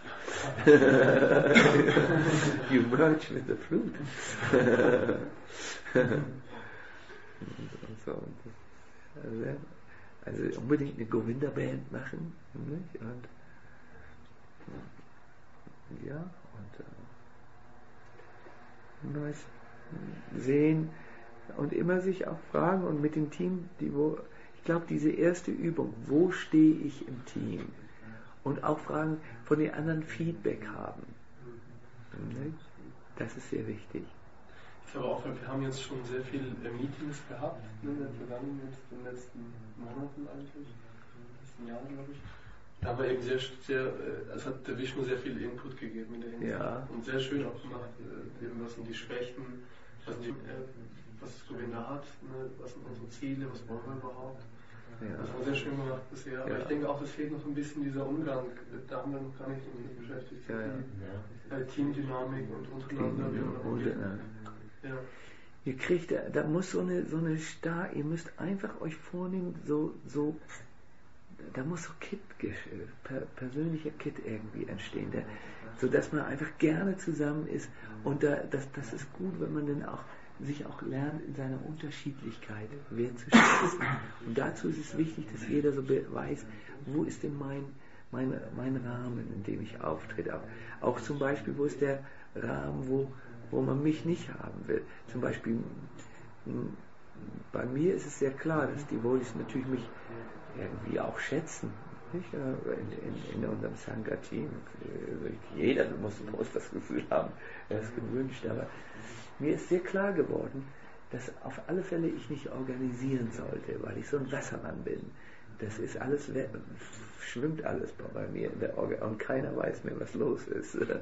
You merge with the flute. So, also, also unbedingt eine Govinda-Band machen. Nicht? Und ja, und äh, neues sehen und immer sich auch fragen und mit dem Team, die wo, ich glaube, diese erste Übung, wo stehe ich im Team? Und auch fragen, von den anderen Feedback haben. Das ist sehr wichtig. Ich glaube auch, wir haben jetzt schon sehr viele Meetings gehabt, ne, in den vergangenen, in den letzten Monaten eigentlich, in den letzten Jahren, glaube ich. Da haben wir eben sehr, sehr, also hat der Vishnu sehr viel Input gegeben in der Hinsicht. Ja. Und sehr schön auch gemacht, eben was sind die Schwächen, was, die, was das Govinda hat, ne, was sind unsere Ziele, was wollen wir überhaupt. Ja. Das war sehr schön gemacht bisher. Aber ja. Ich denke auch, es fehlt noch ein bisschen dieser Umgang, da haben wir noch gar nicht mit beschäftigt. Ja, ja. Die Teamdynamik und untereinander. Team, ja. Ihr kriegt, da muss so eine, so eine Star, ihr müsst einfach euch vornehmen, so, so, da muss so Kit, per, persönlicher Kit irgendwie entstehen, der, so dass man einfach gerne zusammen ist und da, das, das ist gut, wenn man dann auch sich auch lernt, in seiner Unterschiedlichkeit wertzuschätzen. Und dazu ist es wichtig, dass jeder so weiß, wo ist denn mein, mein, mein Rahmen, in dem ich auftrete. Auch, auch zum Beispiel, wo ist der Rahmen, wo, wo man mich nicht haben will. Zum Beispiel bei mir ist es sehr klar, dass die Devotees natürlich mich irgendwie auch schätzen. Nicht? In, in, in unserem Sangha-Team. Jeder muss, muss das Gefühl haben, er ist gewünscht. Aber mir ist sehr klar geworden, dass auf alle Fälle ich nicht organisieren sollte, weil ich so ein Wassermann bin. Das ist alles, schwimmt alles bei mir in der Orgel und keiner weiß mehr, was los ist. Und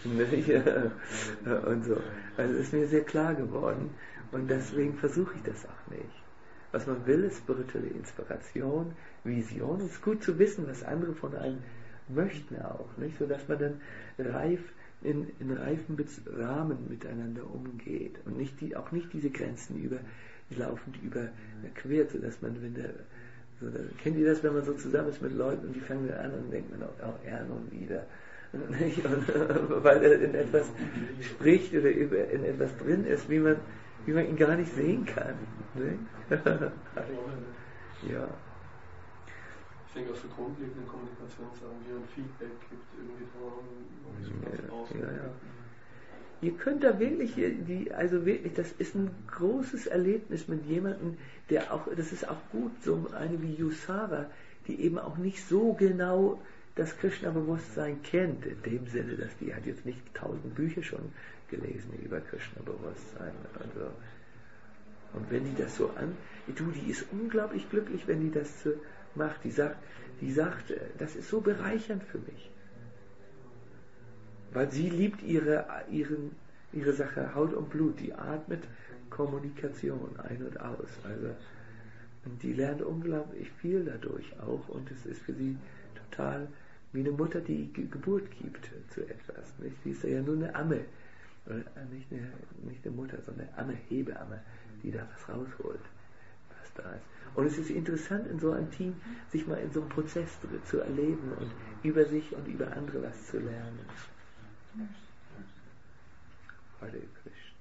so. Also ist mir sehr klar geworden und deswegen versuche ich das auch nicht. Was man will, ist spirituelle Inspiration, Vision. Es ist gut zu wissen, was andere von einem möchten auch, nicht? So dass man dann reif in, in reifen Rahmen miteinander umgeht und nicht die, auch nicht diese Grenzen über, laufend überquert, so dass man, wenn der So, kennt ihr das, wenn man so zusammen ist mit Leuten und die fangen an und denkt man auch, oh, er nun wieder. Und, weil er in etwas spricht oder in etwas drin ist, wie man, wie man ihn gar nicht sehen kann. Ne? Ja. Ich denke, aus der grundlegenden Kommunikation sagen wir ein Feedback gibt irgendwie darum, um so ganz außen. Ja, ja. Ihr könnt da wirklich, die, also wirklich, das ist ein großes Erlebnis mit jemandem, der auch, das ist auch gut, so eine wie Yusara, die eben auch nicht so genau das Krishna-Bewusstsein kennt, in dem Sinne, dass die hat jetzt nicht tausend Bücher schon gelesen über Krishna-Bewusstsein. Also, und wenn die das so an, du, die ist unglaublich glücklich, wenn die das macht. Die sagt, die sagt, das ist so bereichernd für mich. Weil sie liebt ihre, ihren, ihre Sache Haut und Blut, die atmet Kommunikation ein und aus. Also, und die lernt unglaublich viel dadurch auch und es ist für sie total wie eine Mutter, die Ge- Geburt gibt zu etwas. Nicht? Sie ist ja nur eine Amme, oder nicht eine, nicht eine Mutter, sondern eine Amme, Hebamme, die da was rausholt, was da ist. Und es ist interessant, in so einem Team sich mal in so einem Prozess zu erleben und über sich und über andere was zu lernen. Hare Krishna.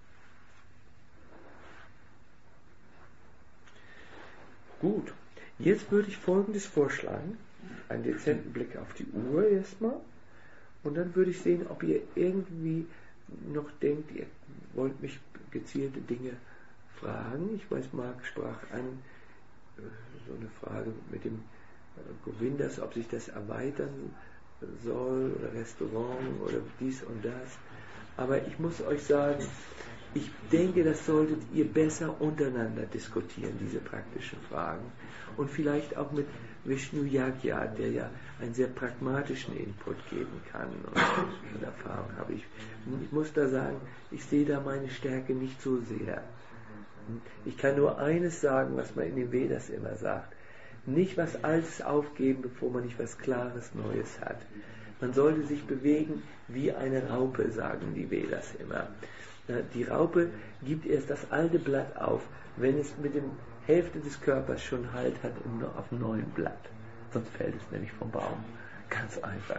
Gut, jetzt würde ich Folgendes vorschlagen. Einen dezenten Blick auf die Uhr erstmal. Und dann würde ich sehen, ob ihr irgendwie noch denkt, ihr wollt mich gezielte Dinge fragen. Ich weiß, Marc sprach an, so eine Frage mit dem Govindas, ob sich das erweitern soll oder Restaurant oder dies und das. Aber ich muss euch sagen, ich denke, das solltet ihr besser untereinander diskutieren, diese praktischen Fragen. Und vielleicht auch mit Vishnu Yagya, der ja einen sehr pragmatischen Input geben kann. Und Erfahrung habe ich. Ich muss da sagen, ich sehe da meine Stärke nicht so sehr. Ich kann nur eines sagen, was man in den Vedas immer sagt. Nicht was Altes aufgeben, bevor man nicht was Klares, Neues hat. Man sollte sich bewegen wie eine Raupe, sagen die Vedas immer. Die Raupe gibt erst das alte Blatt auf, wenn es mit der Hälfte des Körpers schon Halt hat auf einem neuen Blatt. Sonst fällt es nämlich vom Baum. Ganz einfach.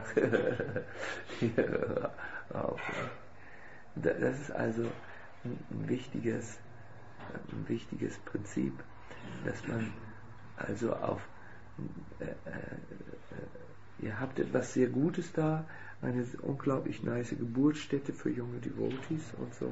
Das ist also ein wichtiges, ein wichtiges Prinzip, dass man also auf, äh, äh, ihr habt etwas sehr Gutes da, eine unglaublich nice Geburtsstätte für junge Devotees und so.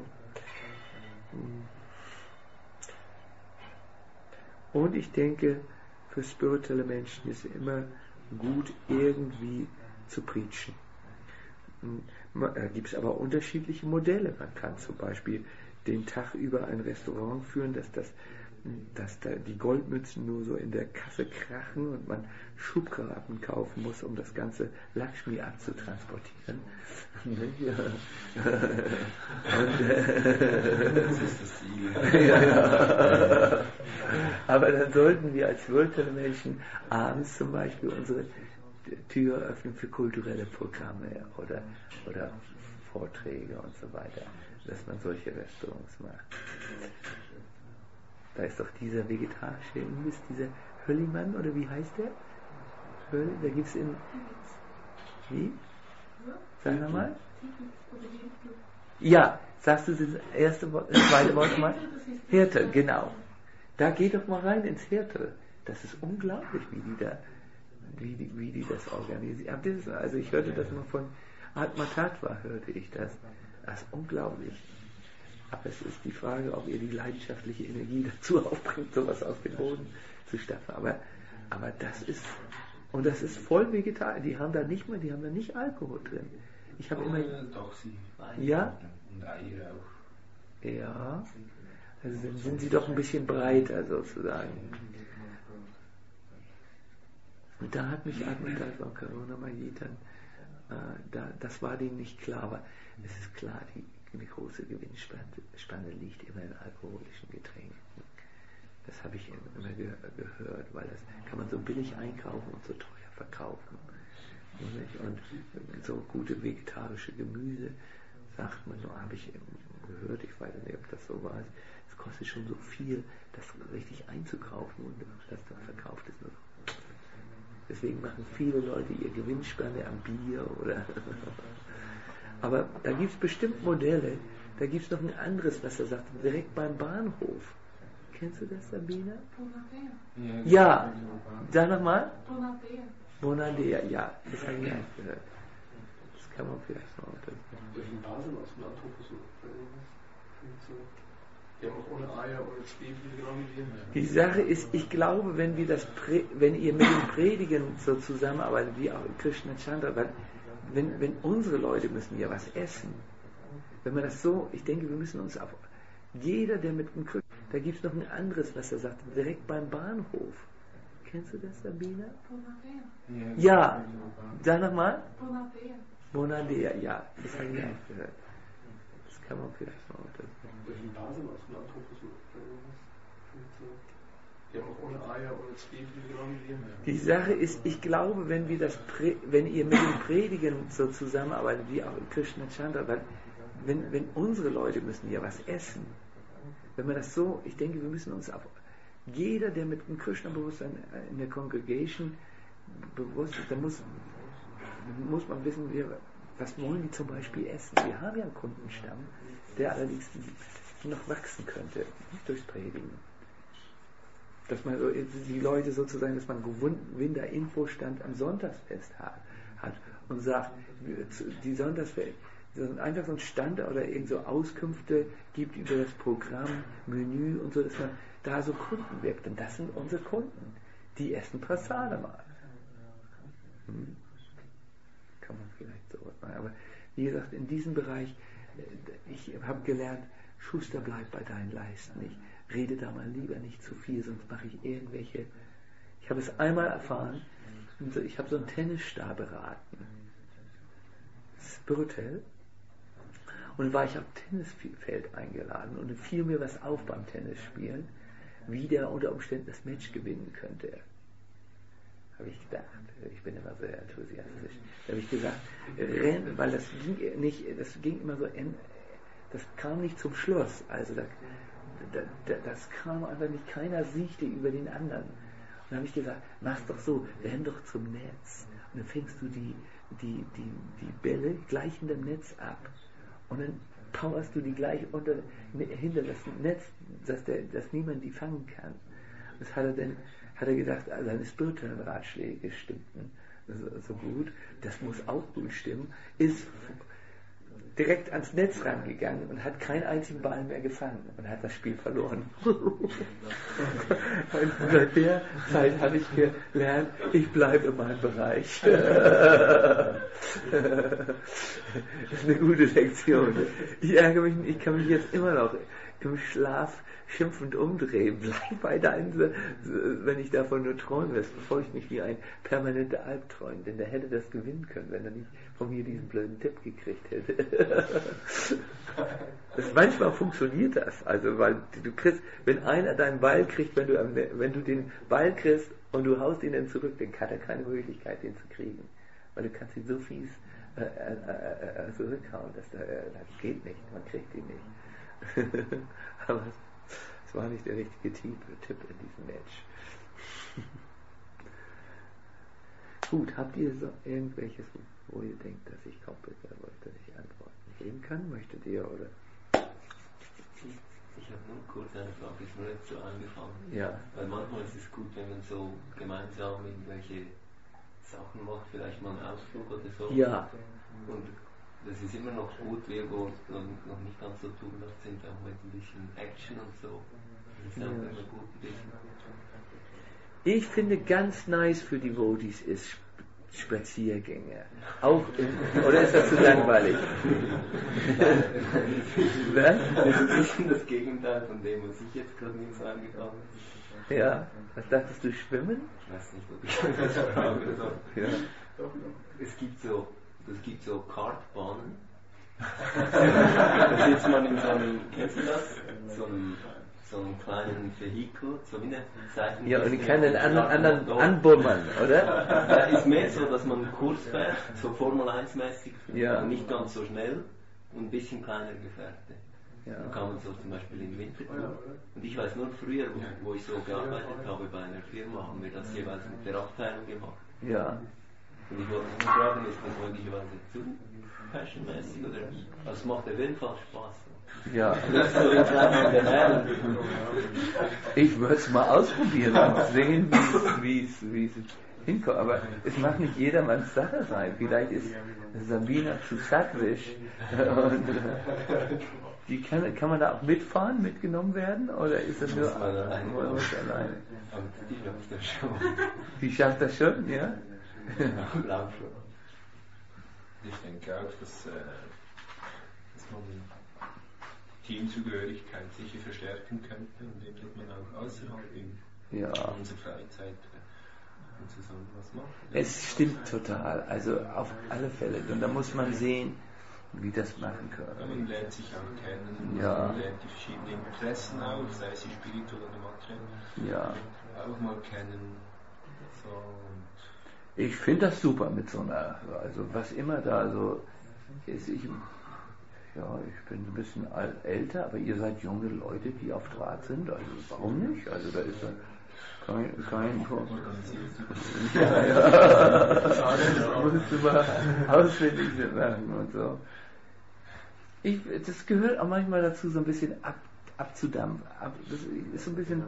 Und ich denke, für spirituelle Menschen ist es immer gut, irgendwie zu preachen. Da gibt es aber unterschiedliche Modelle. Man kann zum Beispiel den Tag über ein Restaurant führen, dass das dass da die Goldmünzen nur so in der Kasse krachen und man Schubkarten kaufen muss, um das ganze Lakshmi abzutransportieren. Ja. Und, äh, das ist das Ziel. Ja, ja. Aber dann sollten wir als spirituelle Menschen abends zum Beispiel unsere Tür öffnen für kulturelle Programme oder, oder Vorträge und so weiter, dass man solche Restaurants macht. Da ist doch dieser vegetarische Imbiss, dieser Höllimann, oder wie heißt der? Höll, da gibt es in... Wie? Sag nochmal. Ja, sagst du das erste Wort, das zweite Wort mal? Hirte, genau. Da geht doch mal rein ins Hirte. Das ist unglaublich, wie die da, wie die, wie die das organisieren. Also ich hörte das mal von Atma Tattva, hörte ich das. Das ist unglaublich. Aber es ist die Frage, ob ihr die leidenschaftliche Energie dazu aufbringt, sowas aus dem Boden zu stampfen. Aber, aber das ist, und das ist voll vegetarisch. Die haben da nicht mehr, die haben da nicht Alkohol drin. Ich habe oh, immer. Doch, sie. Ja? Und Eier auch. Ja. Also sind, sind sie doch ein bisschen breiter sozusagen. Und da hat mich Admiral von Corona Magie dann, äh, da, das war denen nicht klar, aber es ist klar, die, die große Gewinnspanne liegt immer in alkoholischen Getränken. Das habe ich immer ge gehört, weil das kann man so billig einkaufen und so teuer verkaufen. Und so gute vegetarische Gemüse, sagt man, so habe ich gehört, ich weiß nicht, ob das so war, es kostet schon so viel, das richtig einzukaufen und das dann verkauft ist nur so. Deswegen machen viele Leute ihr Gewinnspanne am Bier oder aber da gibt es bestimmt Modelle, da gibt es noch ein anderes, was er sagt, direkt beim Bahnhof. Kennst du das, Sabina? Bonadea. Ja, sag nochmal. Bonadea. Bonadea, ja, das habe ich auch gehört. Das kann man vielleicht mal untersuchen. Durch den Basel aus dem Anthroposophie. Die haben auch ohne Eier, ohne Zwiebeln, genau wie wir. Die Sache ist, ich glaube, wenn wir das, wenn ihr mit dem Predigen so zusammenarbeitet, wie auch Krishna Chandra, weil wenn, wenn unsere Leute müssen ja was essen. Wenn man das so, ich denke, wir müssen uns auf, jeder, der mit dem Krishna, da gibt es noch ein anderes, was er sagt, direkt beim Bahnhof. Kennst du das, Sabina? Bonadea. Ja, sag nochmal. Bonadea. Bonadea, ja, das habe ich auch gehört. Das kann man vielleicht mal untersuchen. Durch den Basel aus dem Anthroposophie. Die haben auch ohne Eier, ohne Zwiebeln, genau wie wir. Die Sache ist, ich glaube, wenn wir das, wenn ihr mit dem Predigen so zusammenarbeitet, wie auch Krishna Chandra, weil wenn, wenn unsere Leute müssen ja was essen. Wenn man das so, ich denke, wir müssen uns auf, jeder, der mit dem Krishna-Bewusstsein in der Congregation bewusst ist, da muss, muss man wissen, wir, was wollen die zum Beispiel essen? Wir haben ja einen Kundenstamm, der allerdings noch wachsen könnte, durchs Predigen. Dass man so, die Leute sozusagen, dass man Gewinner Infostand am Sonntagsfest hat, hat und sagt, die Sonntagsfest, einfach so ein Stand oder irgend so Auskünfte gibt über das Programm, Menü und so, dass man da so Kunden wirkt. Und das sind unsere Kunden. Die essen Prasada mal. Hm. Kann man vielleicht sowas machen. Aber wie gesagt, in diesem Bereich, ich habe gelernt, Schuster, bleib bei deinen Leisten nicht. Rede da mal lieber nicht zu viel, sonst mache ich irgendwelche. Ich habe es einmal erfahren, ich habe so einen Tennisstar beraten. Spirituell. Und dann war ich am Tennisfeld eingeladen und dann fiel mir was auf beim Tennisspielen, wie der unter Umständen das Match gewinnen könnte. Habe ich gedacht, ich bin immer sehr enthusiastisch. Da habe ich gesagt, renn, weil das ging nicht, das ging immer so, das kam nicht zum Schluss. Also das, das, das kam einfach nicht, keiner siegte über den anderen. Und dann habe ich gesagt, mach's doch so, renn doch zum Netz. Und dann fängst du die, die, die, die Bälle gleich in dem Netz ab. Und dann powerst du die gleich unter, hinter das Netz, dass, der, dass niemand die fangen kann. Das hat er dann, hat er gedacht, seine spirituellen Ratschläge stimmten so, so gut, das muss auch gut stimmen, ist direkt ans Netz rangegangen und hat keinen einzigen Ball mehr gefangen und hat das Spiel verloren. Und seit der Zeit habe ich gelernt, ich bleibe in meinem Bereich. Das ist eine gute Lektion. Ich ärgere mich, ich kann mich jetzt immer noch im Schlaf schimpfend umdrehen. Bleib bei deinen, wenn ich davon nur träume, es verfolgt mich wie ein permanenter Albtraum, denn der hätte das gewinnen können, wenn er nicht von mir diesen blöden Tipp gekriegt hätte. Das, manchmal funktioniert das, also weil du kriegst, wenn einer deinen Ball kriegt, wenn du, wenn du den Ball kriegst und du haust ihn dann zurück, dann hat er keine Möglichkeit, den zu kriegen, weil du kannst ihn so fies äh, äh, äh, zurückhauen, dass der, äh, das geht nicht, man kriegt ihn nicht. Aber es war nicht der richtige Tipp, Tipp in diesem Match. Gut, habt ihr so irgendwelches, wo ihr denkt, dass ich kompetent wollte, nicht Antworten geben kann? Möchtet ihr, oder? Ich habe nur kurz eine Frage, ist mir jetzt so angefangen. Ja. Weil manchmal ist es gut, wenn man so gemeinsam irgendwelche Sachen macht, vielleicht mal einen Ausflug oder so. Ja. Und das ist immer noch gut, wir wo noch nicht ganz so tugendhaft sind, auch mit ein bisschen Action und so. Das ist auch Ja. immer gut ein bisschen. Ich finde ganz nice für die Votis ist Spaziergänge. Auch in, oder ist das zu langweilig? Das ist ein bisschen das Gegenteil von dem, was ich jetzt gerade nicht sagen kann. Ja, was dachtest du, schwimmen? Ich weiß nicht, ob ich das frage oder so. Ja. Es gibt so, es gibt so Kartbahnen. Da sitzt man in so einem, kennst du das? So einem, so einem kleinen Vehikel, so wie eine Seiten. Ja, und ich kann den anderen, anderen anbummern, oder? Ja, ist mehr so, dass man einen Kurs fährt, so Formel eins mäßig, Ja. und nicht ganz so schnell und ein bisschen kleinere Gefährte. Ja. Dann kann man so zum Beispiel im Winter tun. Und ich weiß nur früher, wo, wo ich so gearbeitet habe bei einer Firma, haben wir das jeweils mit der Abteilung gemacht. Ja. Und ich wollte nur fragen, ist das möglicherweise zu fashionmäßig oder wie? Also es macht auf jeden Fall Spaß. Ja. Nicht so in kleinen Herren. Ich würde es mal ausprobieren und sehen, wie es wie es hinkommt. Aber es mag nicht jedermanns Sache sein. Vielleicht ist Sabina zu Sadwisch. Und äh, die kann, kann man da auch mitfahren, mitgenommen werden? Oder ist das nur alleine? alleine? Aber die schafft das schon. Die schafft das schon, ja? Ich glaube schon. Ich denke auch, dass, äh, dass man Teamzugehörigkeit sicher verstärken könnte, indem dass man auch außerhalb in Ja. unserer Freizeit äh, zusammen was macht. Es stimmt total, also auf alle Fälle. Und da muss man sehen, wie das machen Ja, können. man lernt sich auch kennen, Ja. man lernt die verschiedenen Interessen auch, sei sie spirituell oder materiell, Ja. auch mal kennen. So, und Ich finde das super mit so einer, also was immer da so ist. Ich, ja, ich bin ein bisschen alt, älter, aber ihr seid junge Leute, die auf Draht sind. Also warum nicht? Also da ist ja kein, kein ja, ja. Das musst du mal auswendig machen und so. Ich, das gehört auch manchmal dazu, so ein bisschen ab, abzudampfen. Ab, das ist so ein bisschen.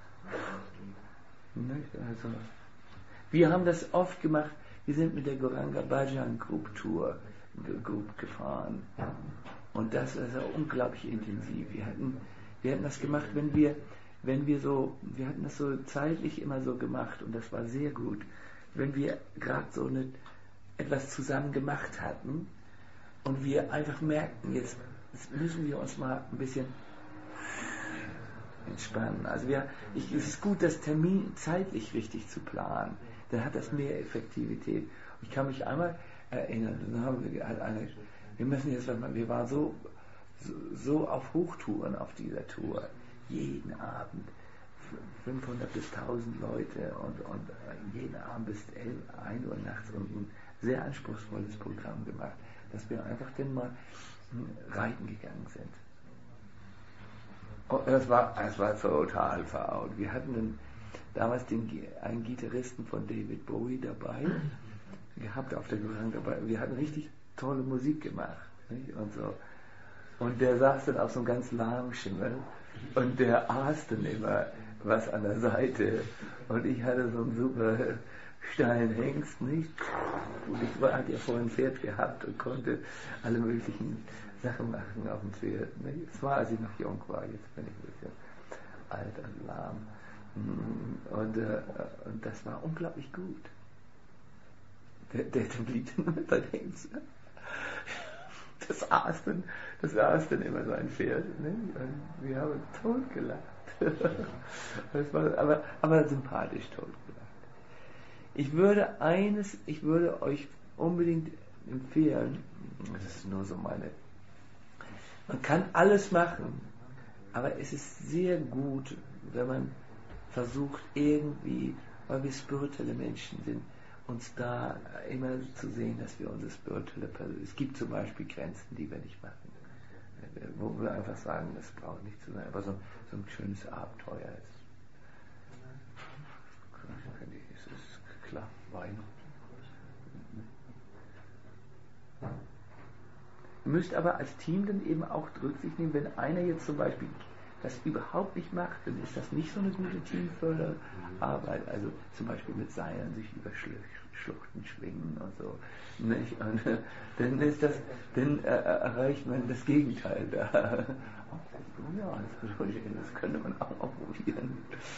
Nicht? Also, wir haben das oft gemacht. Wir sind mit der Goranga Bhajan Group Tour Group gefahren. Und das ist ja unglaublich intensiv. Wir hatten, wir hatten das gemacht, wenn wir, wenn wir so, wir hatten das so zeitlich immer so gemacht und das war sehr gut. Wenn wir gerade so eine, etwas zusammen gemacht hatten und wir einfach merkten, jetzt, jetzt müssen wir uns mal ein bisschen entspannen. Also wir, ich, es ist gut, das Termin zeitlich richtig zu planen. Dann hat das mehr Effektivität. Ich kann mich einmal erinnern, dann haben wir halt eine, wir müssen jetzt mal, wir waren so, so, so auf Hochtouren auf dieser Tour. Jeden Abend fünfhundert bis tausend Leute und, und jeden Abend bis elf, ein Uhr nachts und ein sehr anspruchsvolles Programm gemacht, dass wir einfach dann mal reiten gegangen sind. Und das war, das war total faul. Wir hatten einen, damals den, einen Gitarristen von David Bowie dabei, gehabt auf der Goranga dabei. Wir hatten richtig tolle Musik gemacht. Nicht? Und so. Und der saß dann auf so einem ganz lahmen Schimmel und der aß dann immer was an der Seite. Und ich hatte so einen super steilen Hengst, nicht? Und ich war, hatte ja vorhin ein Pferd gehabt und konnte alle möglichen Sachen machen auf dem Pferd. Nicht? Das war, als ich noch jung war. Jetzt bin ich ein bisschen alt und lahm. Und, äh, und das war unglaublich gut. Der, der, der blieb dann mit seinem Hengst. Das aß dann, das aß dann immer so ein Pferd. Ne? Und wir haben tot gelacht. Das war aber, aber sympathisch tot gelacht. Ich würde eines, ich würde euch unbedingt empfehlen, das ist nur so meine, man kann alles machen, aber es ist sehr gut, wenn man versucht irgendwie, weil wir spirituelle Menschen sind, uns da immer zu sehen, dass wir unsere spirituelle Person, es gibt zum Beispiel Grenzen, die wir nicht machen, wo wir einfach sagen, das braucht nicht zu sein, aber so, so ein schönes Abenteuer ist. Es ist klar, Wein. Ihr müsst aber als Team dann eben auch Rücksicht nehmen, wenn einer jetzt zum Beispiel das überhaupt nicht macht, dann ist das nicht so eine gute Teamförderarbeit. Also zum Beispiel mit Seilen sich über Schluchten schwingen und so. Nicht? Und äh, dann ist das, dann äh, erreicht man das Gegenteil da. Ja, das könnte man auch mal probieren.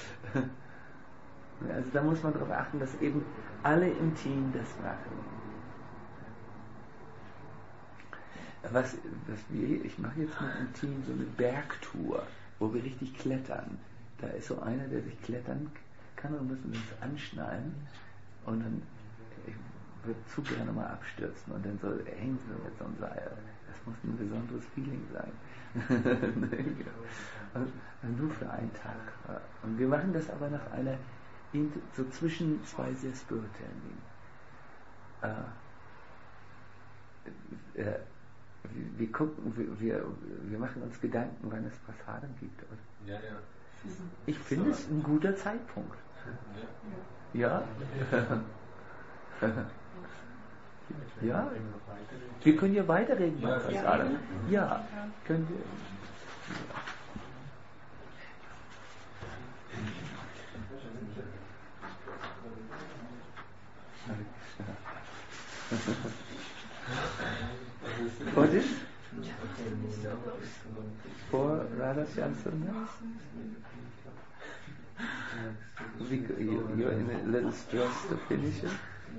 Also da muss man darauf achten, dass eben alle im Team das machen. Was, was wir, ich mache jetzt mit einem Team so eine Bergtour, wo wir richtig klettern. Da ist so einer, der sich klettern kann und müssen wir uns anschnallen und dann, ich würde zu gerne mal abstürzen und dann so hängen wir mit so einem Seil. Das muss ein besonderes Feeling sein. Und nur für einen Tag. Und wir machen das aber nach einer, so zwischen zwei sehr spirituellen Dingen. Äh, äh, wir gucken, wir, wir machen uns Gedanken, wann es Prasadam gibt. Oder? Ja, ja. Ich finde es ein guter Zeitpunkt. Ja? Ja? Wir können ja weiterreden bei Prasadam. Ja, können wir. For this? For Radha Shamsundar? You're in a little stress to finish it?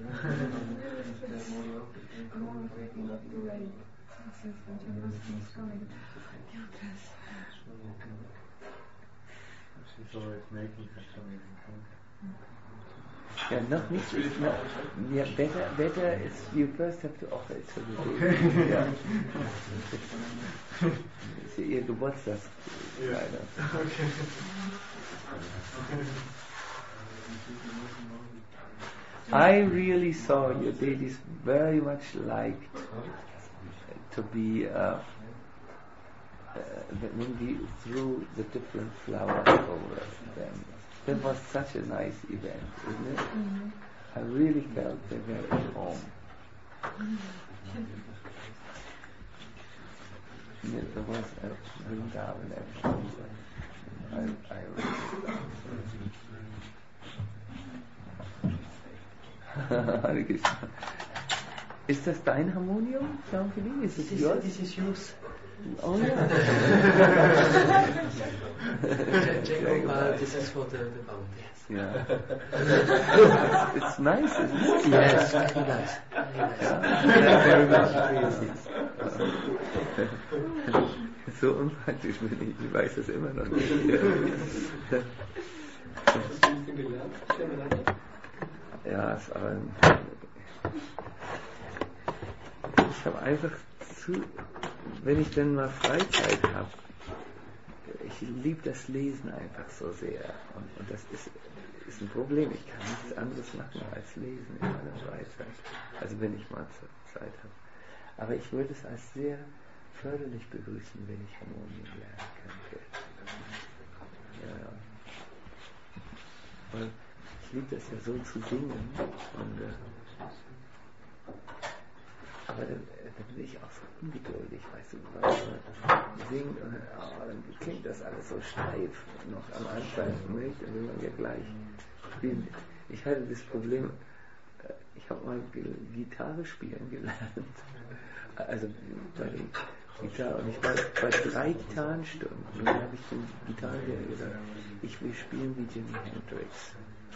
She's always making her coming. Ja, noch nicht. No, yeah, better, better is you first have to offer it to the baby. Ja. Ist ja ihr Geburtstag. Ja. Okay. I really saw your babies very much liked to be uh, uh, when we threw the different flowers over them. That was such a nice event, isn't it? Mm-hmm. I really felt they were at home. Mm-hmm. There was a Vrindavan actually. I, I really Hare Krishna. Is this dein Harmonium, Jean-Philippe? Is it yours? This is yours. Oh yeah. Jacob, uh, this is for the, the band. Yeah. it's, it's nice, isn't it? Yes, very nice. Very nice. Yeah, very much. So unpraktisch bin ich, ich weiß das immer noch nicht. Ja, es ist aber ich habe einfach zu, wenn ich denn mal Freizeit habe, ich liebe das Lesen einfach so sehr und, und das ist, ist ein Problem, ich kann nichts anderes machen als lesen in meiner Freizeit, also wenn ich mal Zeit habe. Aber ich würde es als sehr förderlich begrüßen, wenn ich Harmonien lernen könnte. Ja. Und ich liebe das ja so zu singen und äh, aber dann, dann bin ich auch so ungeduldig, weißt du, weil man singt und oh, dann klingt das alles so steif noch am Anfang, nicht? Dann will man ja gleich spielen. Ich hatte das Problem, ich habe mal Gitarre spielen gelernt, also bei der Gitarre, und ich war bei drei Gitarrenstunden und dann habe ich den Gitarrenlehrer gesagt, ich will spielen wie Jimi Hendrix.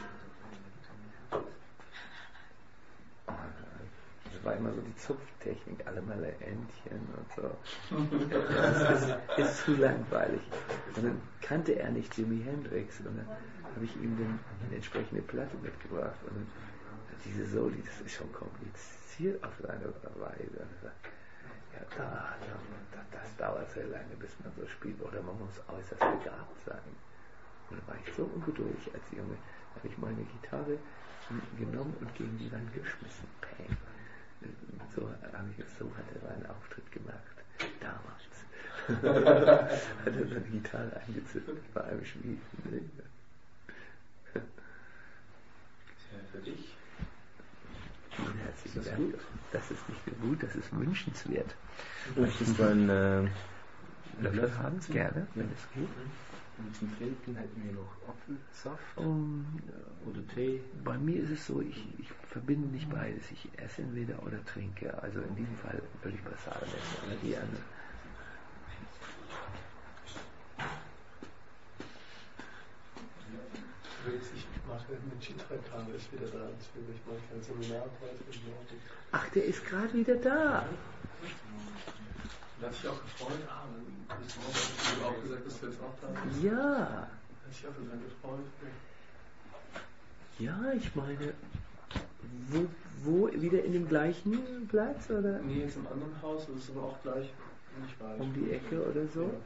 Das war immer so die Zupftechnik, alle meine Entchen und so. Das ist, ist zu langweilig. Und dann kannte er nicht Jimi Hendrix und dann habe ich ihm den, eine entsprechende Platte mitgebracht und dann, diese Soli, das ist schon kompliziert auf seine Weise. Ja, da, da, das dauert sehr lange, bis man so spielt, oder man muss äußerst begabt sein. Und da war ich so ungeduldig als Junge, da habe ich meine Gitarre genommen und gegen die Wand geschmissen. Peng. So, so hat er seinen Auftritt gemacht. Damals. Hat er seine Gitarre eingezündet bei einem Schmied. Für dich? Vielen herzlichen Dank. Das ist nicht nur gut, das ist wünschenswert. Möchtest du ein äh, Löffel haben? Gerne, wenn es geht. Und zum Trinken hätten wir noch Apfelsaft Um, oder Tee. bei mir ist es so, ich, ich verbinde nicht beides. Ich esse entweder oder trinke. Also in diesem Fall würde ich basal essen. Die andere. Ich mache mit Chitra ist wieder da. Jetzt will ich mal kein Seminar heute. Ach, der ist gerade wieder da. Da hat sich auch gefreut. Ah, das hast du auch gesagt, dass du jetzt auch da bist. Ja. Hat sich auch total gefreut. Ja, ich meine, wo, wo wieder in dem gleichen Platz oder Nee, jetzt im anderen Haus, das ist aber auch gleich nicht weit. um die Ecke oder so? Ja.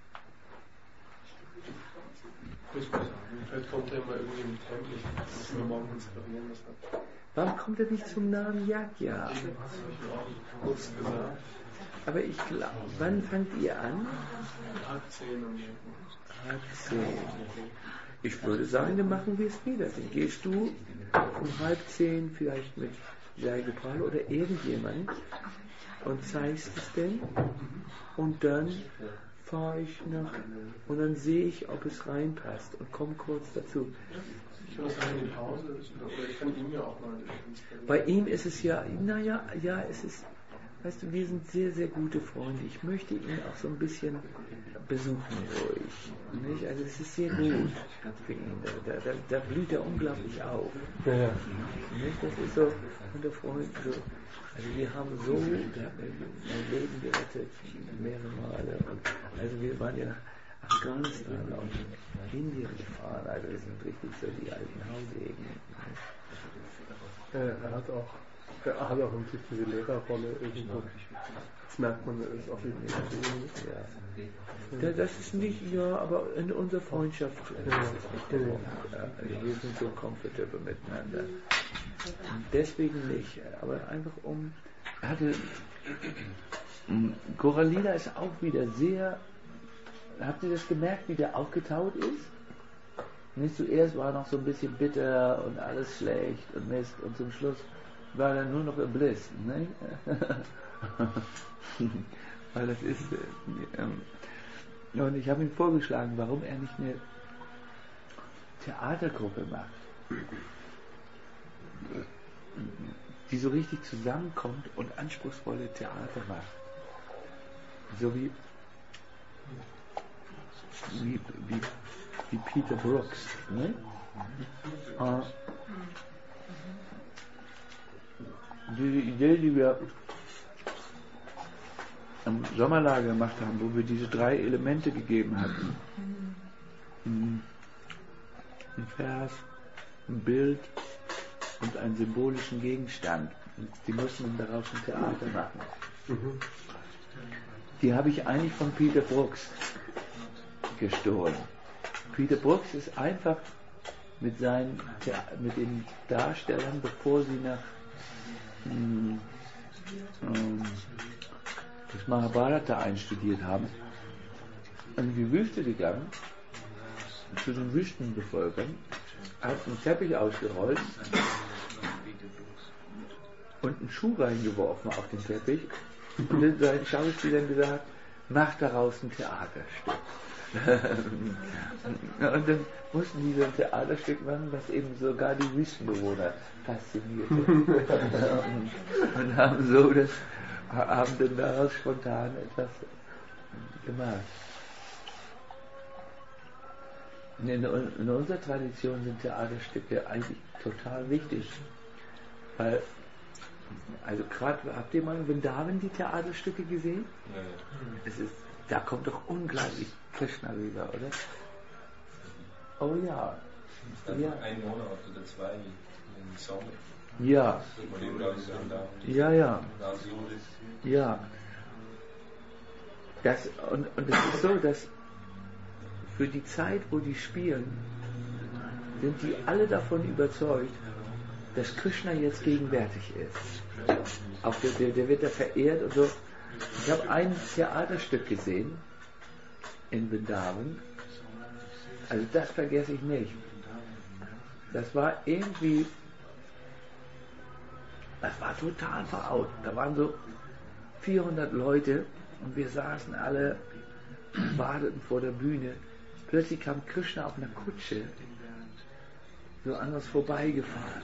Vielleicht kommt er mal irgendwie im Tempel. Ich muss mir morgen inspirieren, das hat. Warum kommt er nicht zum Namen Yakya? Das habe ich mir auch kurz gesagt. Aber ich glaube, wann fangt ihr an? Halb zehn und Halb zehn. Ich würde sagen, dann machen wir es wieder. Dann gehst du um halb zehn vielleicht mit Jai Gopal oder irgendjemand und zeigst es denn. Und dann fahre ich nach und dann sehe ich, ob es reinpasst und komme kurz dazu. ich kann das sagen in die Pause, oder ich kann ihm ja auch mal inspirieren. Bei ihm ist es ja, naja, ja, es ist, weißt du, wir sind sehr, sehr gute Freunde. Ich möchte ihn auch so ein bisschen besuchen ruhig. Nicht? Also es ist sehr gut für ihn. Da, da, da blüht er unglaublich auf. Ja, ja. Nicht? Das ist so unter Freunden so. Also wir haben so, der hat mir mein Leben gerettet, mehrere Male. Und also wir waren ja nach Afghanistan und Indien gefahren. Also wir sind richtig so die alten Hausegen. Ja, er hat auch, er hat auch wirklich diese Lehrerrolle irgendwo. Das merkt man, er ist auch irgendwie Ja. Ja, das ist nicht, ja, aber in unserer Freundschaft, ja, ja, wir sind so comfortable miteinander. Deswegen nicht, aber einfach um, er hatte, Coralina ist auch wieder sehr, habt ihr das gemerkt, wie der aufgetaut ist? Nicht zuerst war er noch so ein bisschen bitter und alles schlecht und Mist und zum Schluss war er nur noch im Bliss, ne? Weil das ist, äh, ähm, und ich habe ihm vorgeschlagen, warum er nicht eine Theatergruppe macht, die so richtig zusammenkommt und anspruchsvolle Theater macht. So wie, wie, wie, wie Peter Brooks. Ne? Äh, die Idee, die wir am Sommerlager gemacht haben, wo wir diese drei Elemente gegeben hatten. Ein Vers, ein Bild und einen symbolischen Gegenstand. Und die mussten dann daraus ein Theater machen. Mhm. Die habe ich eigentlich von Peter Brooks gestohlen. Peter Brooks ist einfach mit seinen mit den Darstellern, bevor sie nach mh, ähm, das Mahabharata einstudiert haben, in die Wüste gegangen, zu den Wüstenbevölkern, hat einen Teppich ausgerollt und einen Schuh reingeworfen auf den Teppich und dann seinen Schauspielern gesagt, mach daraus ein Theaterstück. Und dann mussten die so ein Theaterstück machen, was eben sogar die Wüstenbewohner faszinierte. Und haben so das haben dann daraus spontan etwas gemacht. In, in unserer Tradition sind Theaterstücke eigentlich total wichtig, weil, also gerade, habt ihr mal in Vrindavan die Theaterstücke gesehen? Ja, ja. Es ist, da kommt doch unglaublich Krishna rüber, oder? Oh ja. Ist dann Ja. ein Monat oder zwei im Sommer. Ja. Und überall ist dann da. Ja, ja. Rasione. Ja. Das, und, und es ist so, dass für die Zeit, wo die spielen, sind die alle davon überzeugt, dass Krishna jetzt gegenwärtig ist. Auch der, der, der wird da verehrt und so. Ich habe ein Theaterstück gesehen in Vrindavan. Also das vergesse ich nicht. Das war irgendwie, das war total veraut. Da waren so vierhundert Leute und wir saßen alle, warteten vor der Bühne. plötzlich kam Krishna auf einer Kutsche so an uns vorbeigefahren.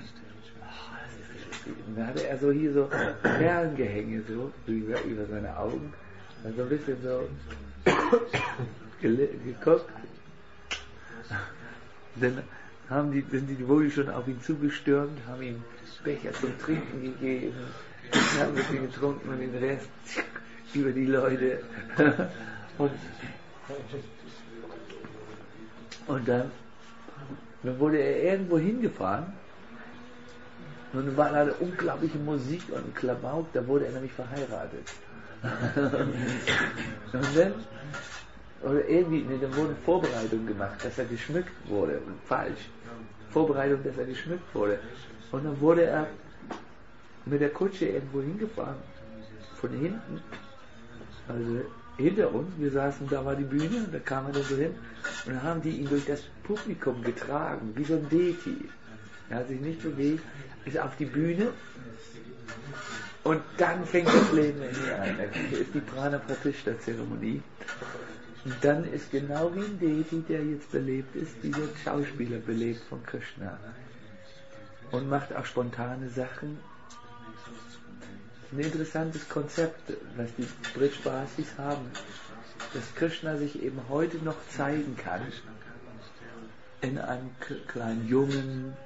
Und da hatte er so hier so Perlengehänge so über, über seine Augen, und so ein bisschen so geguckt. Dann haben die, sind die wohl schon auf ihn zugestürmt, haben ihm Becher zum Trinken gegeben, haben ein bisschen getrunken und den Rest über die Leute. und, und dann, dann wurde er irgendwo hingefahren und dann war da eine unglaubliche Musik und ein Klamauk, da wurde er nämlich verheiratet. Und dann, oder irgendwie, nee, dann wurden Vorbereitungen gemacht, dass er geschmückt wurde. Falsch. Vorbereitung, dass er geschmückt wurde. Und dann wurde er mit der Kutsche irgendwo hingefahren. Von hinten. Also hinter uns. Wir saßen, da war die Bühne, und da kam er dann so hin. Und dann haben die ihn durch das Publikum getragen, wie so ein Deity. Er hat sich nicht bewegt, ist auf die Bühne. Und dann fängt das Leben in mir an. Das ist die Prana Pratishta Zeremonie. Und dann ist genau wie ein Deity, der jetzt belebt ist, dieser Schauspieler belebt von Krishna. Und macht auch spontane Sachen. Ein interessantes Konzept, was die Brijbasis haben, dass Krishna sich eben heute noch zeigen kann in einem kleinen Jungen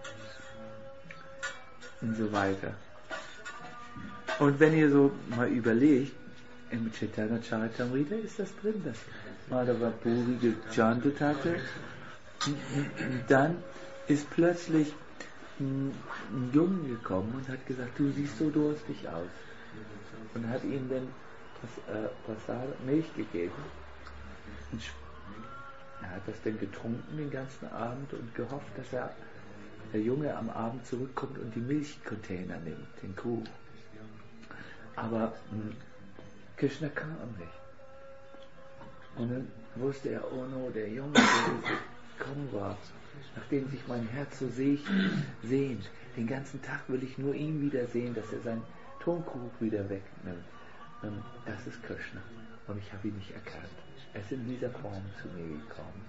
und so weiter. Und wenn ihr so mal überlegt, im Chaitanya Charitamrita ist das drin, dass Madhava Puri gechantet hatte. Dann ist plötzlich ein Junge gekommen und hat gesagt, du siehst so durstig aus. Und hat ihm dann Prasad, Milch gegeben. Und er hat das dann getrunken den ganzen Abend und gehofft, dass er, der Junge am Abend zurückkommt und die Milchcontainer nimmt, den Krug. Aber mh, Krishna kam nicht. Und dann wusste er, oh no, der Junge, der gekommen war, nachdem sich mein Herz so seh, sehnt, den ganzen Tag will ich nur ihn wieder sehen, dass er seinen Tonkrug wieder wegnimmt. Und das ist Krishna. Und ich habe ihn nicht erkannt. Er ist in dieser Form zu mir gekommen.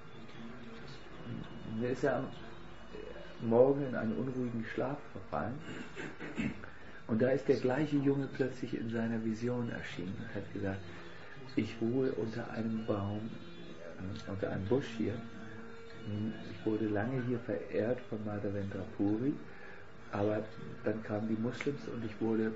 Und mir ist er am Morgen in einen unruhigen Schlaf verfallen. Und da ist der gleiche Junge plötzlich in seiner Vision erschienen und hat gesagt, ich ruhe unter einem Baum, äh, unter einem Busch hier. Ich wurde lange hier verehrt von Madhavendra Puri, aber dann kamen die Muslims und ich wurde,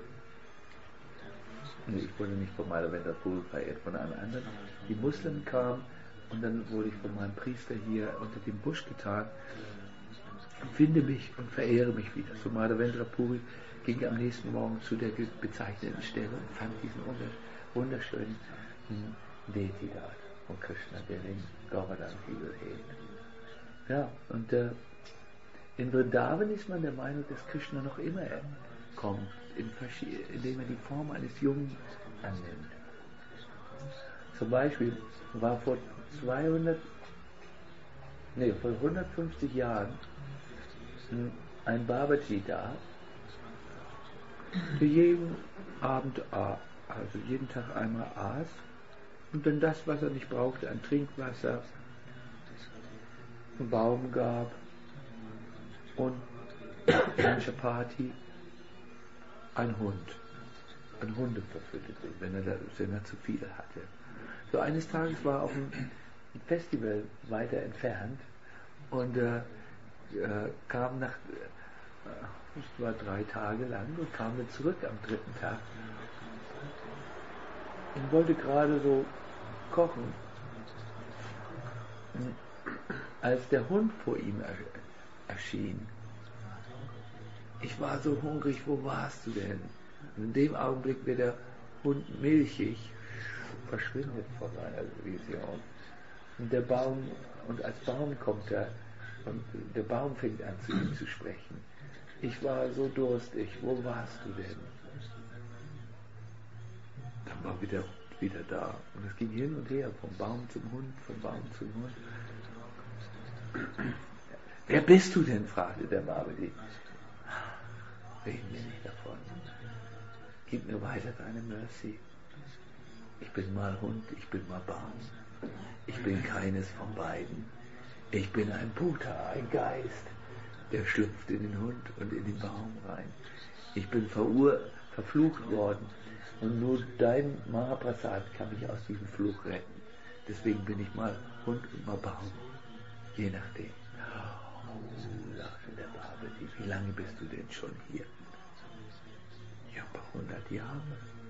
nee, ich wurde nicht von Madhavendra Puri verehrt, von einem anderen. Die Muslimen kamen und dann wurde ich von meinem Priester hier unter dem Busch getan. Finde mich und verehre mich wieder. So Madhavendra Puri ging am nächsten Morgen zu der bezeichneten Stelle und fand diesen wunderschönen Deity dort von Krishna, der den Govardhan-Hügel hält. Ja, und äh, in Vrindavan ist man der Meinung, dass Krishna noch immer kommt, in indem er die Form eines Jungen annimmt. Zum Beispiel war vor zweihundert, nee, vor hundertfünfzig Jahren ein Babaji da, der jeden Abend, also jeden Tag einmal aß und dann das, was er nicht brauchte, an Trinkwasser, einen Baum gab und ein Chapati, ein Hund, ein Hunde verfütterte, wenn er, da, wenn er zu viele hatte. So eines Tages war auf einem Festival weiter entfernt und äh, äh, kam nach, äh, es war drei Tage lang und kam dann zurück am dritten Tag und wollte gerade so kochen, als der Hund vor ihm erschien. Ich war so hungrig, wo warst du denn? Und in dem Augenblick wird der Hund milchig, verschwindet vor seiner Vision. Und der Baum, und als Baum kommt er, und der Baum fängt an zu ihm zu sprechen. Ich war so durstig, wo warst du denn? Dann war wieder, wieder da. Und es ging hin und her, vom Baum zum Hund, vom Baum zum Hund. Wer bist du denn? Fragte der Babaji. Reden wir nicht davon. Gib mir weiter deine Mercy. Ich bin mal Hund, ich bin mal Baum. Ich bin keines von beiden. Ich bin ein Bhuta, ein Geist, der schlüpft in den Hund und in den Baum rein. Ich bin verur verflucht worden und nur dein Mahaprasad kann mich aus diesem Fluch retten. Deswegen bin ich mal Hund und mal Baum, je nachdem. Oh, sagte der Barbati, wie lange bist du denn schon hier? Ja, ein paar hundert Jahre.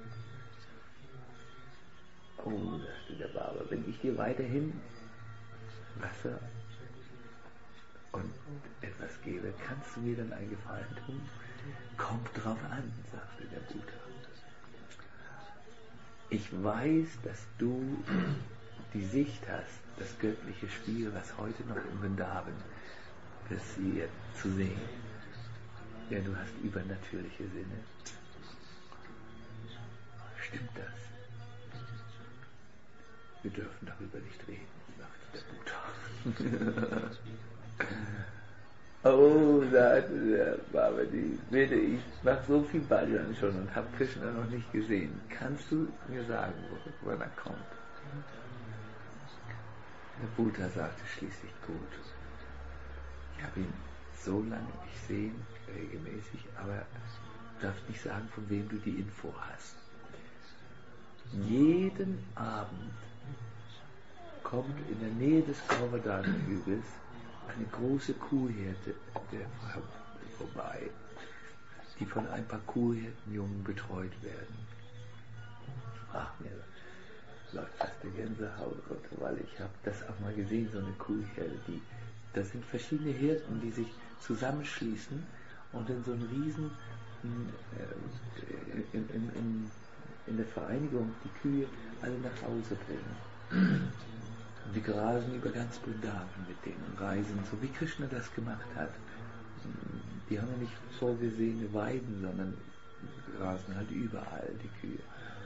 Oh, sagte der Barber, wenn ich dir weiterhin Wasser und etwas gebe, kannst du mir dann einen Gefallen tun? Kommt drauf an, sagte der Buddha. Ich weiß, dass du die Sicht hast, das göttliche Spiel, was heute noch in Vrindavan passiert, zu sehen. Ja, du hast übernatürliche Sinne. Stimmt das? Wir dürfen darüber nicht reden, sagte der Buddha. Oh, sagte der Barbati, bitte, ich mache so viel Bhajan schon und habe Krishna noch nicht gesehen. Kannst du mir sagen, wann er kommt? Der Buddha sagte schließlich, gut, ich habe ihn so lange nicht gesehen, regelmäßig, aber du darfst nicht sagen, von wem du die Info hast. Jeden Abend kommt in der Nähe des Govardhan-Hügels eine große Kuhherde vorbei, die von ein paar Kuhhirtenjungen betreut werden. Ach, mir läuft fast die Gänsehaut runter, weil ich habe das auch mal gesehen, so eine Kuhherde, die, das sind verschiedene Hirten, die sich zusammenschließen und in so einen riesen, äh, in, in, in, in der Vereinigung die Kühe alle nach Hause bringen. Und die grasen über ganz Vrindavan mit denen und reisen, so wie Krishna das gemacht hat. Die haben ja nicht vorgesehene Weiden, sondern grasen halt überall, die Kühe.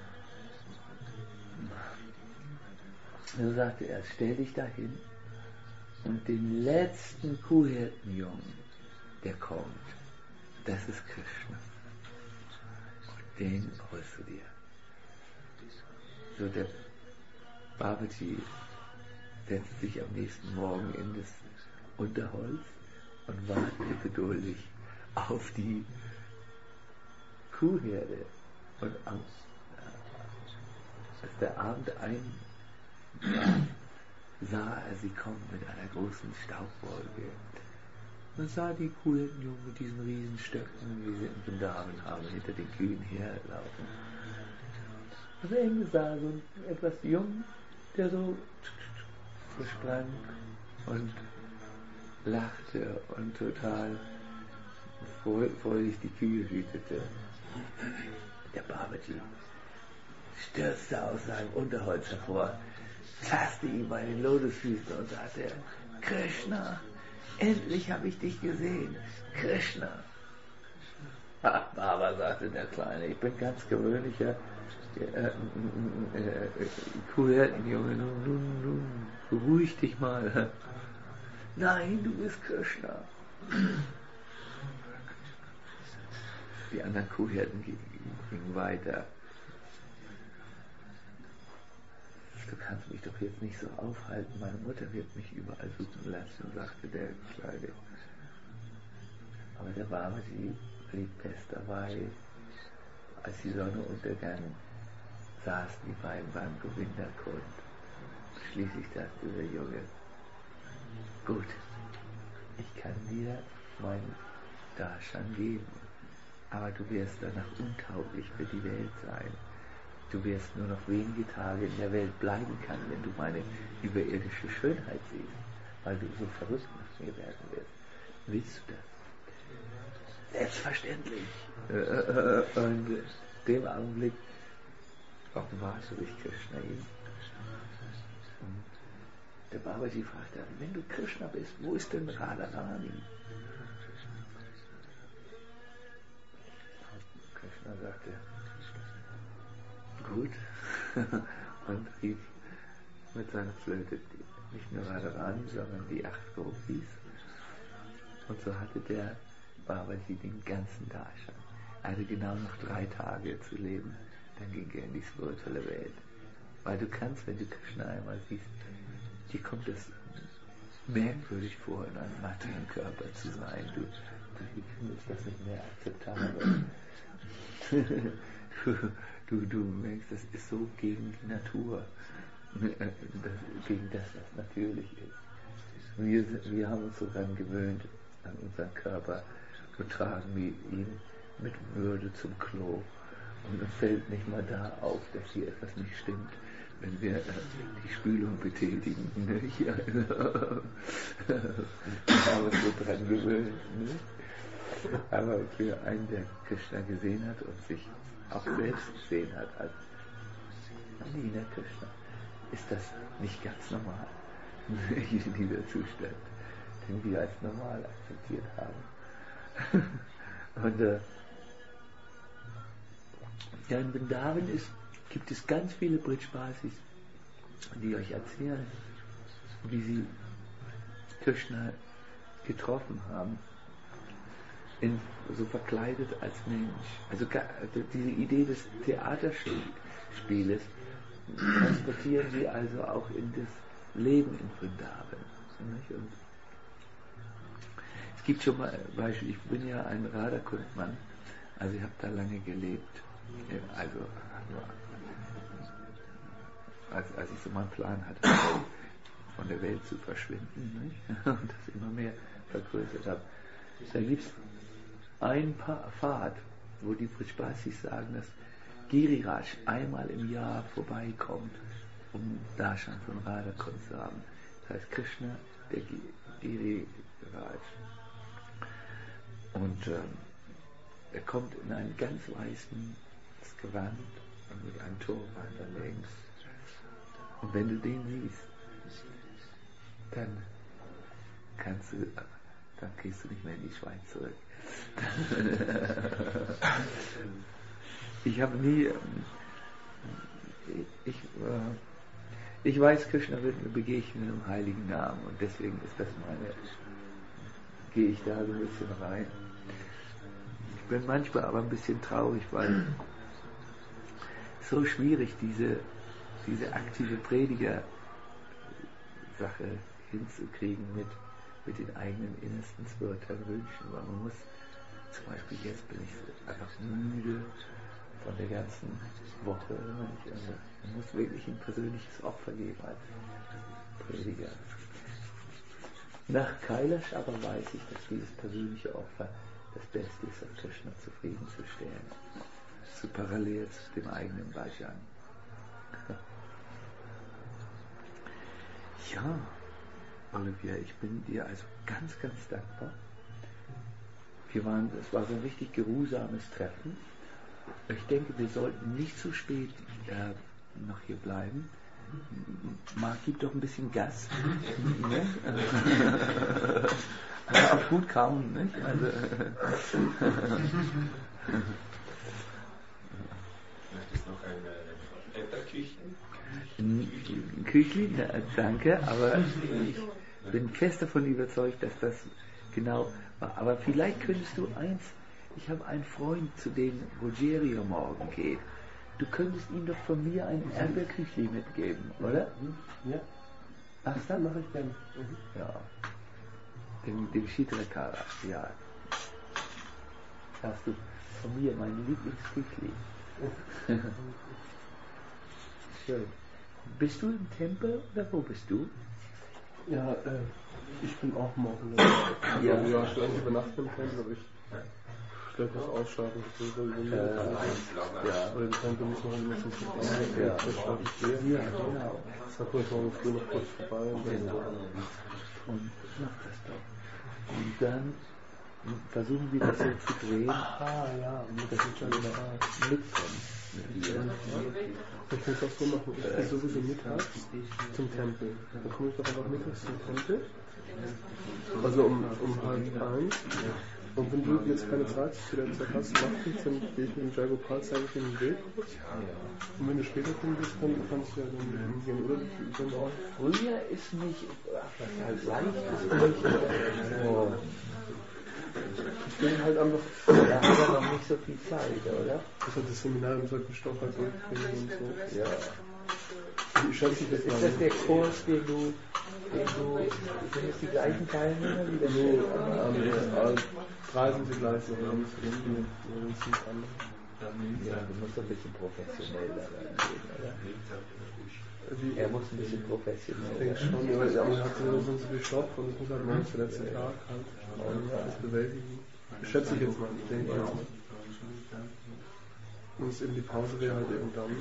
So sagte er, stell dich dahin und den letzten Kuhhirtenjungen, der kommt, das ist Krishna. Und den holst du dir. So, der Barbati setzt sich am nächsten Morgen in das Unterholz und wartet geduldig auf die Kuhherde. Und am, als der Abend einbrach, sah er sie kommen mit einer großen Staubwolke. Man sah die Kuhhirtenjungen mit diesen riesen Stöcken, wie sie in Vrindavan haben, hinter den Kühen herlaufen. Und am Ende sah so ein etwas jung, der so sprang und lachte und total freudig die Kühe hütete. Der Barbati stürzte aus seinem Unterholz hervor, fasste ihn bei den Lotusfüßen und sagte, Krishna, endlich habe ich dich gesehen, Krishna. Ach, Baba, sagte der Kleine, ich bin ganz gewöhnlicher äh, äh, äh, Kuhhirtenjunge, nun, nun, nun, beruhig dich mal. Nein, du bist Krishna. Die anderen Kuhhirten gingen weiter. Du kannst mich doch jetzt nicht so aufhalten, meine Mutter wird mich überall suchen lassen, sagte der Kleine. Aber der Barbati blieb fest dabei. Als die Sonne untergang, saßen die beiden beim Govinda-Kund. Schließlich dachte der Junge, gut, ich kann dir mein Darshan geben, aber du wirst danach untauglich für die Welt sein. Du wirst nur noch wenige Tage in der Welt bleiben können, wenn du meine überirdische Schönheit siehst, weil du so verrückt nach mir werden wirst. Willst du das? Selbstverständlich. Und in dem Augenblick offenbarte sich Krishna ihm. Und der Babaji fragte, wenn du Krishna bist, wo ist denn Radharani? Krishna sagte, gut, und rief mit seiner Flöte die, nicht nur Radharani, sondern die acht Gopis. Und so hatte der Babaji den ganzen Darshan. Er hatte genau noch drei Tage zu leben, dann ging er in die spirituelle Welt. Weil du kannst, wenn du Krishna einmal siehst, dir kommt es merkwürdig vor, in einem Materienkörper zu sein. Du, du findest das nicht mehr akzeptabel. du, du, du merkst, das ist so gegen die Natur, das, gegen das, was natürlich ist. Wir, wir haben uns so daran gewöhnt, an unseren Körper, und tragen wir ihn mit Würde zum Klo. Und uns fällt nicht mal da auf, dass hier etwas nicht stimmt, wenn wir äh, die Spülung betätigen. Ne? Ja, also, wir haben uns so dran gewöhnt. Ne? Aber für einen, der Krishna gesehen hat und sich auch selbst gesehen hat als Lina Krishna, ist das nicht ganz normal, dieser Zustand, den wir als normal akzeptiert haben. Und äh, ja, in Vrindavan ist, gibt es ganz viele Brij-Basis, die euch erzählen, wie sie Krishna getroffen haben, in, so verkleidet als Mensch. Also diese Idee des Theaterspieles transportieren sie also auch in das Leben in Vrindavan. Und es gibt schon mal Beispiel, ich bin ja ein Radha-Kund-Mann, also ich habe da lange gelebt. Also, als, als ich so meinen Plan hatte, von der Welt zu verschwinden, nicht? Und das immer mehr vergrößert habe. Da gibt es ein paar Pfad, wo die Brij-Basis sagen, dass Giriraj einmal im Jahr vorbeikommt, um Darshan von Radha-Kund zu haben. Das heißt Krishna, der Giriraj. Und ähm, er kommt in einem ganz weißen Gewand und mit einem Turban da links. Und wenn du den siehst, dann kannst du, dann gehst du nicht mehr in die Schweiz zurück. Ich habe nie, ich, ich weiß, Krishna wird mir begegnen im Heiligen Namen und deswegen ist das meine, gehe ich da so ein bisschen rein. Ich bin manchmal aber ein bisschen traurig, weil es so schwierig diese, diese aktive Prediger-Sache hinzukriegen mit, mit den eigenen innersten spirituellen Wünschen, weil man muss, zum Beispiel jetzt bin ich einfach müde von der ganzen Woche, also man muss wirklich ein persönliches Opfer geben als Prediger. Nach Kailash aber weiß ich, dass dieses persönliche Opfer das Beste ist, um Krishna zufriedenzustellen. So parallel zu dem eigenen Bhajan. Ja, Olivia, ich bin dir also ganz, ganz dankbar. Wir waren, es war so ein richtig geruhsames Treffen. Ich denke, wir sollten nicht zu spät äh, noch hier bleiben. Marc, gib doch ein bisschen Gas. Ne? Aber auch gut kauen, nicht? Also, Möchtest du noch ein Etterküchchen? Ein Küchli, na, danke, aber ich bin fest davon überzeugt, dass das genau war. Aber vielleicht könntest du eins, ich habe einen Freund, zu dem Rogerio morgen geht. Du könntest ihm doch von mir ein Erdbeerküchli mitgeben, oder? Ja. Ach, Das mache ich gerne. Mhm. Ja. Dem, dem Shitrakara, ja. Hast du von mir mein Lieblingsküchli. Schön. Bist du im Tempel oder wo bist du? Ja, äh, ich bin auch morgen. Ja. Ja, ich will eigentlich übernachten im Tempel, aber ich stelle das ausschlafen. Äh, ja. Oder die Tempel müssen wir immer zum Tempel. Ja. Das schlafe ich hier. Ja, genau. Da komme ich morgen früh noch kurz vorbei. Und dann Genau. Und mach das doch. Und dann versuchen wir das so zu drehen, ah, ja, dass ich dann noch mitkomme. Mit dir. Ich kann es auch so machen. Ich gehe sowieso mittags zum Tempel. Dann komme ich doch einfach mittags zum Tempel. Also um, um halb eins. Und wenn du jetzt keine Zeit zu der Zeit hast, mach ich, dann gehe ich mit dem Jagopal, zeige ich ihm den Weg. Und wenn du später kommen willst, dann kannst du ja dann gehen. Oder dann auch. Früher ist nicht, ach, was halt leicht ist, nicht. Oh. Ich bin halt einfach. Da hat er noch nicht so viel Zeit, oder? Das hat das Seminar im solchen Stoff halt durchgehen und so. Ja. Ich schätze das Ist das der Kurs, den du, den du, sind es die gleichen Teilnehmer wie der Nee, Chef? andere, drei sind die gleichen, aber nicht irgendwie, nur sind andere. Ja, du musst ein bisschen professioneller reingehen, oder? Die, Er muss ein bisschen ich professioneller denke schon, aber ja, man hat so so viel Stoff und es muss halt morgens der letzte Tag halt alles bewältigen. Das schätze ich jetzt mal, ich denke jetzt mal. Und eben die Pause wäre halt eben dann.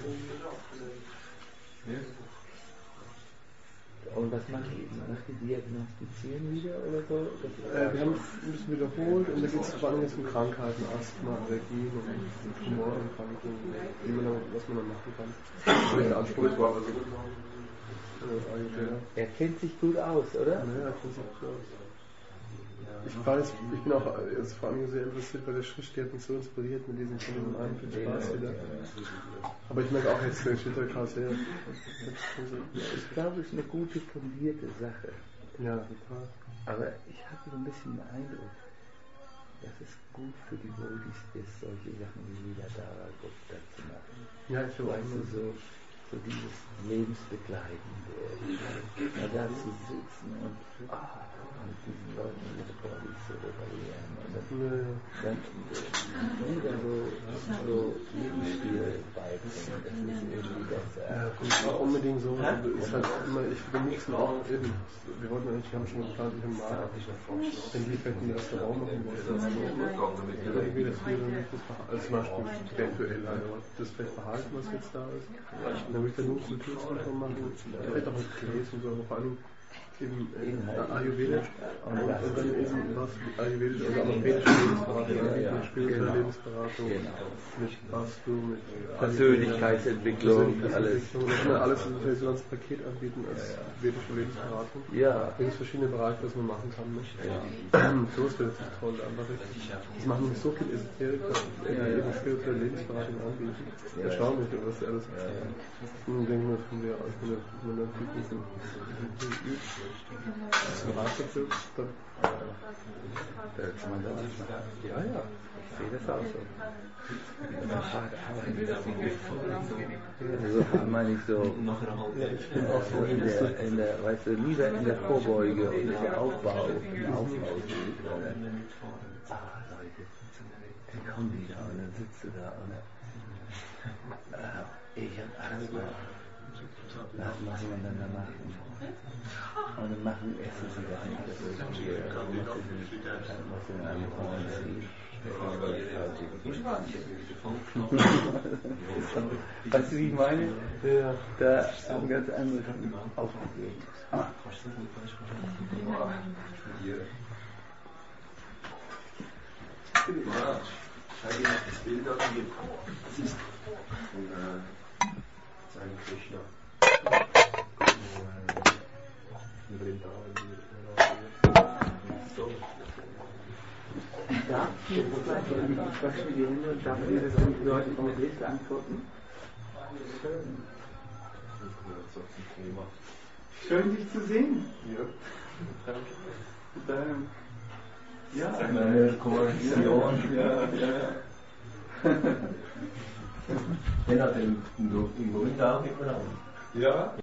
Und was macht die? Macht die diagnostizieren wieder oder so? Äh, wir haben es ein bisschen wiederholt und da geht es vor allem jetzt um Krankheiten, Asthma, Allergien und Tumorerkrankungen, wie man da, was man da machen kann. Das ist anspruchsvoll. Also, äh, er kennt sich gut aus, oder? Ja, er kennt sich gut aus. Ich weiß, ich bin auch jetzt vor allem sehr interessiert, weil der Schritt hat mich so inspiriert mit diesem von dem einen Spaß wieder. Aber ich merke auch jetzt den Schilderkreis her. Ich glaube, es ist eine gute, fundierte Sache. Ja, total. Aber ich habe so ein bisschen den Eindruck, dass es gut für die Bodhis ist, solche Sachen wie Vidyadhara Gupta zu machen. Ja, ich habe auch also so, so dieses Lebensbegleitende, da zu sitzen und ah, mit diesen Leuten ihre Bodhis zu reparieren und dann, nee. dann wieder so, so Lebensstil beibringen, das ist irgendwie besser. Ja, finde ich auch unbedingt so. Also ist halt immer, ich will am liebsten auch eben, wir wollten eigentlich, wir haben schon geplant, ich habe mal, wenn die vielleicht ein Restaurant machen wollen, das irgendwie, dass wir dann nicht das behalten, also zum Beispiel eventuell das vielleicht behalten, was jetzt da ist. Und dann will ich dann nur Kulturzentrum machen, vielleicht auch mit Clays und so, aber vor allem eben äh, Ayurvedisch und, und dann eben was Ayurvedisch oder ayurvedische Lebensberatung, mit spirituelle Lebensberatung, mit Vastu, mit Persönlichkeitsentwicklung, alles. Das kann alles so als Paket anbieten als vedische Lebensberatung. Ja. Da gibt es verschiedene Bereiche, was man machen kann. Ne? Ja. So ist das toll. Einfach das machen nicht so viel Esoterik, dass wir ja, eben spirituelle Lebensberatung anbieten. Ja. Erstaunlich, was sie alles erzählen. Und denken wir von der von der von der Typen das Bereich dafür, dann da kann man das nicht machen. ja, ja. Ich sehe das auch so. Also einmal nicht so, so in der, in der, weißt du, lieber in der Vorbeuge und der Aufbau, im Aufbau. Ah, Leute, dann kommen die da und dann sitzt du da und äh, ich hab Angst mal. Was machen wir dann da machen? Und dann machen, essen sie gar nicht, das ist hier, was in einem Korn sieht. Weißt du, wie ich meine? Ja. Da haben ganz andere Sachen aufgegeben. Ah. Schau dir das Bild an, das ist von äh, seinem Krishna. Darf ich jetzt gleich, ich wasche mir die Hände und darf mir das nicht Leute von der Liste antworten? Schön, dich zu sehen. Ja. Danke. Ja, eine Koalition. Ja, ja. Den hat den im Moment auch nicht mehr an. Ja?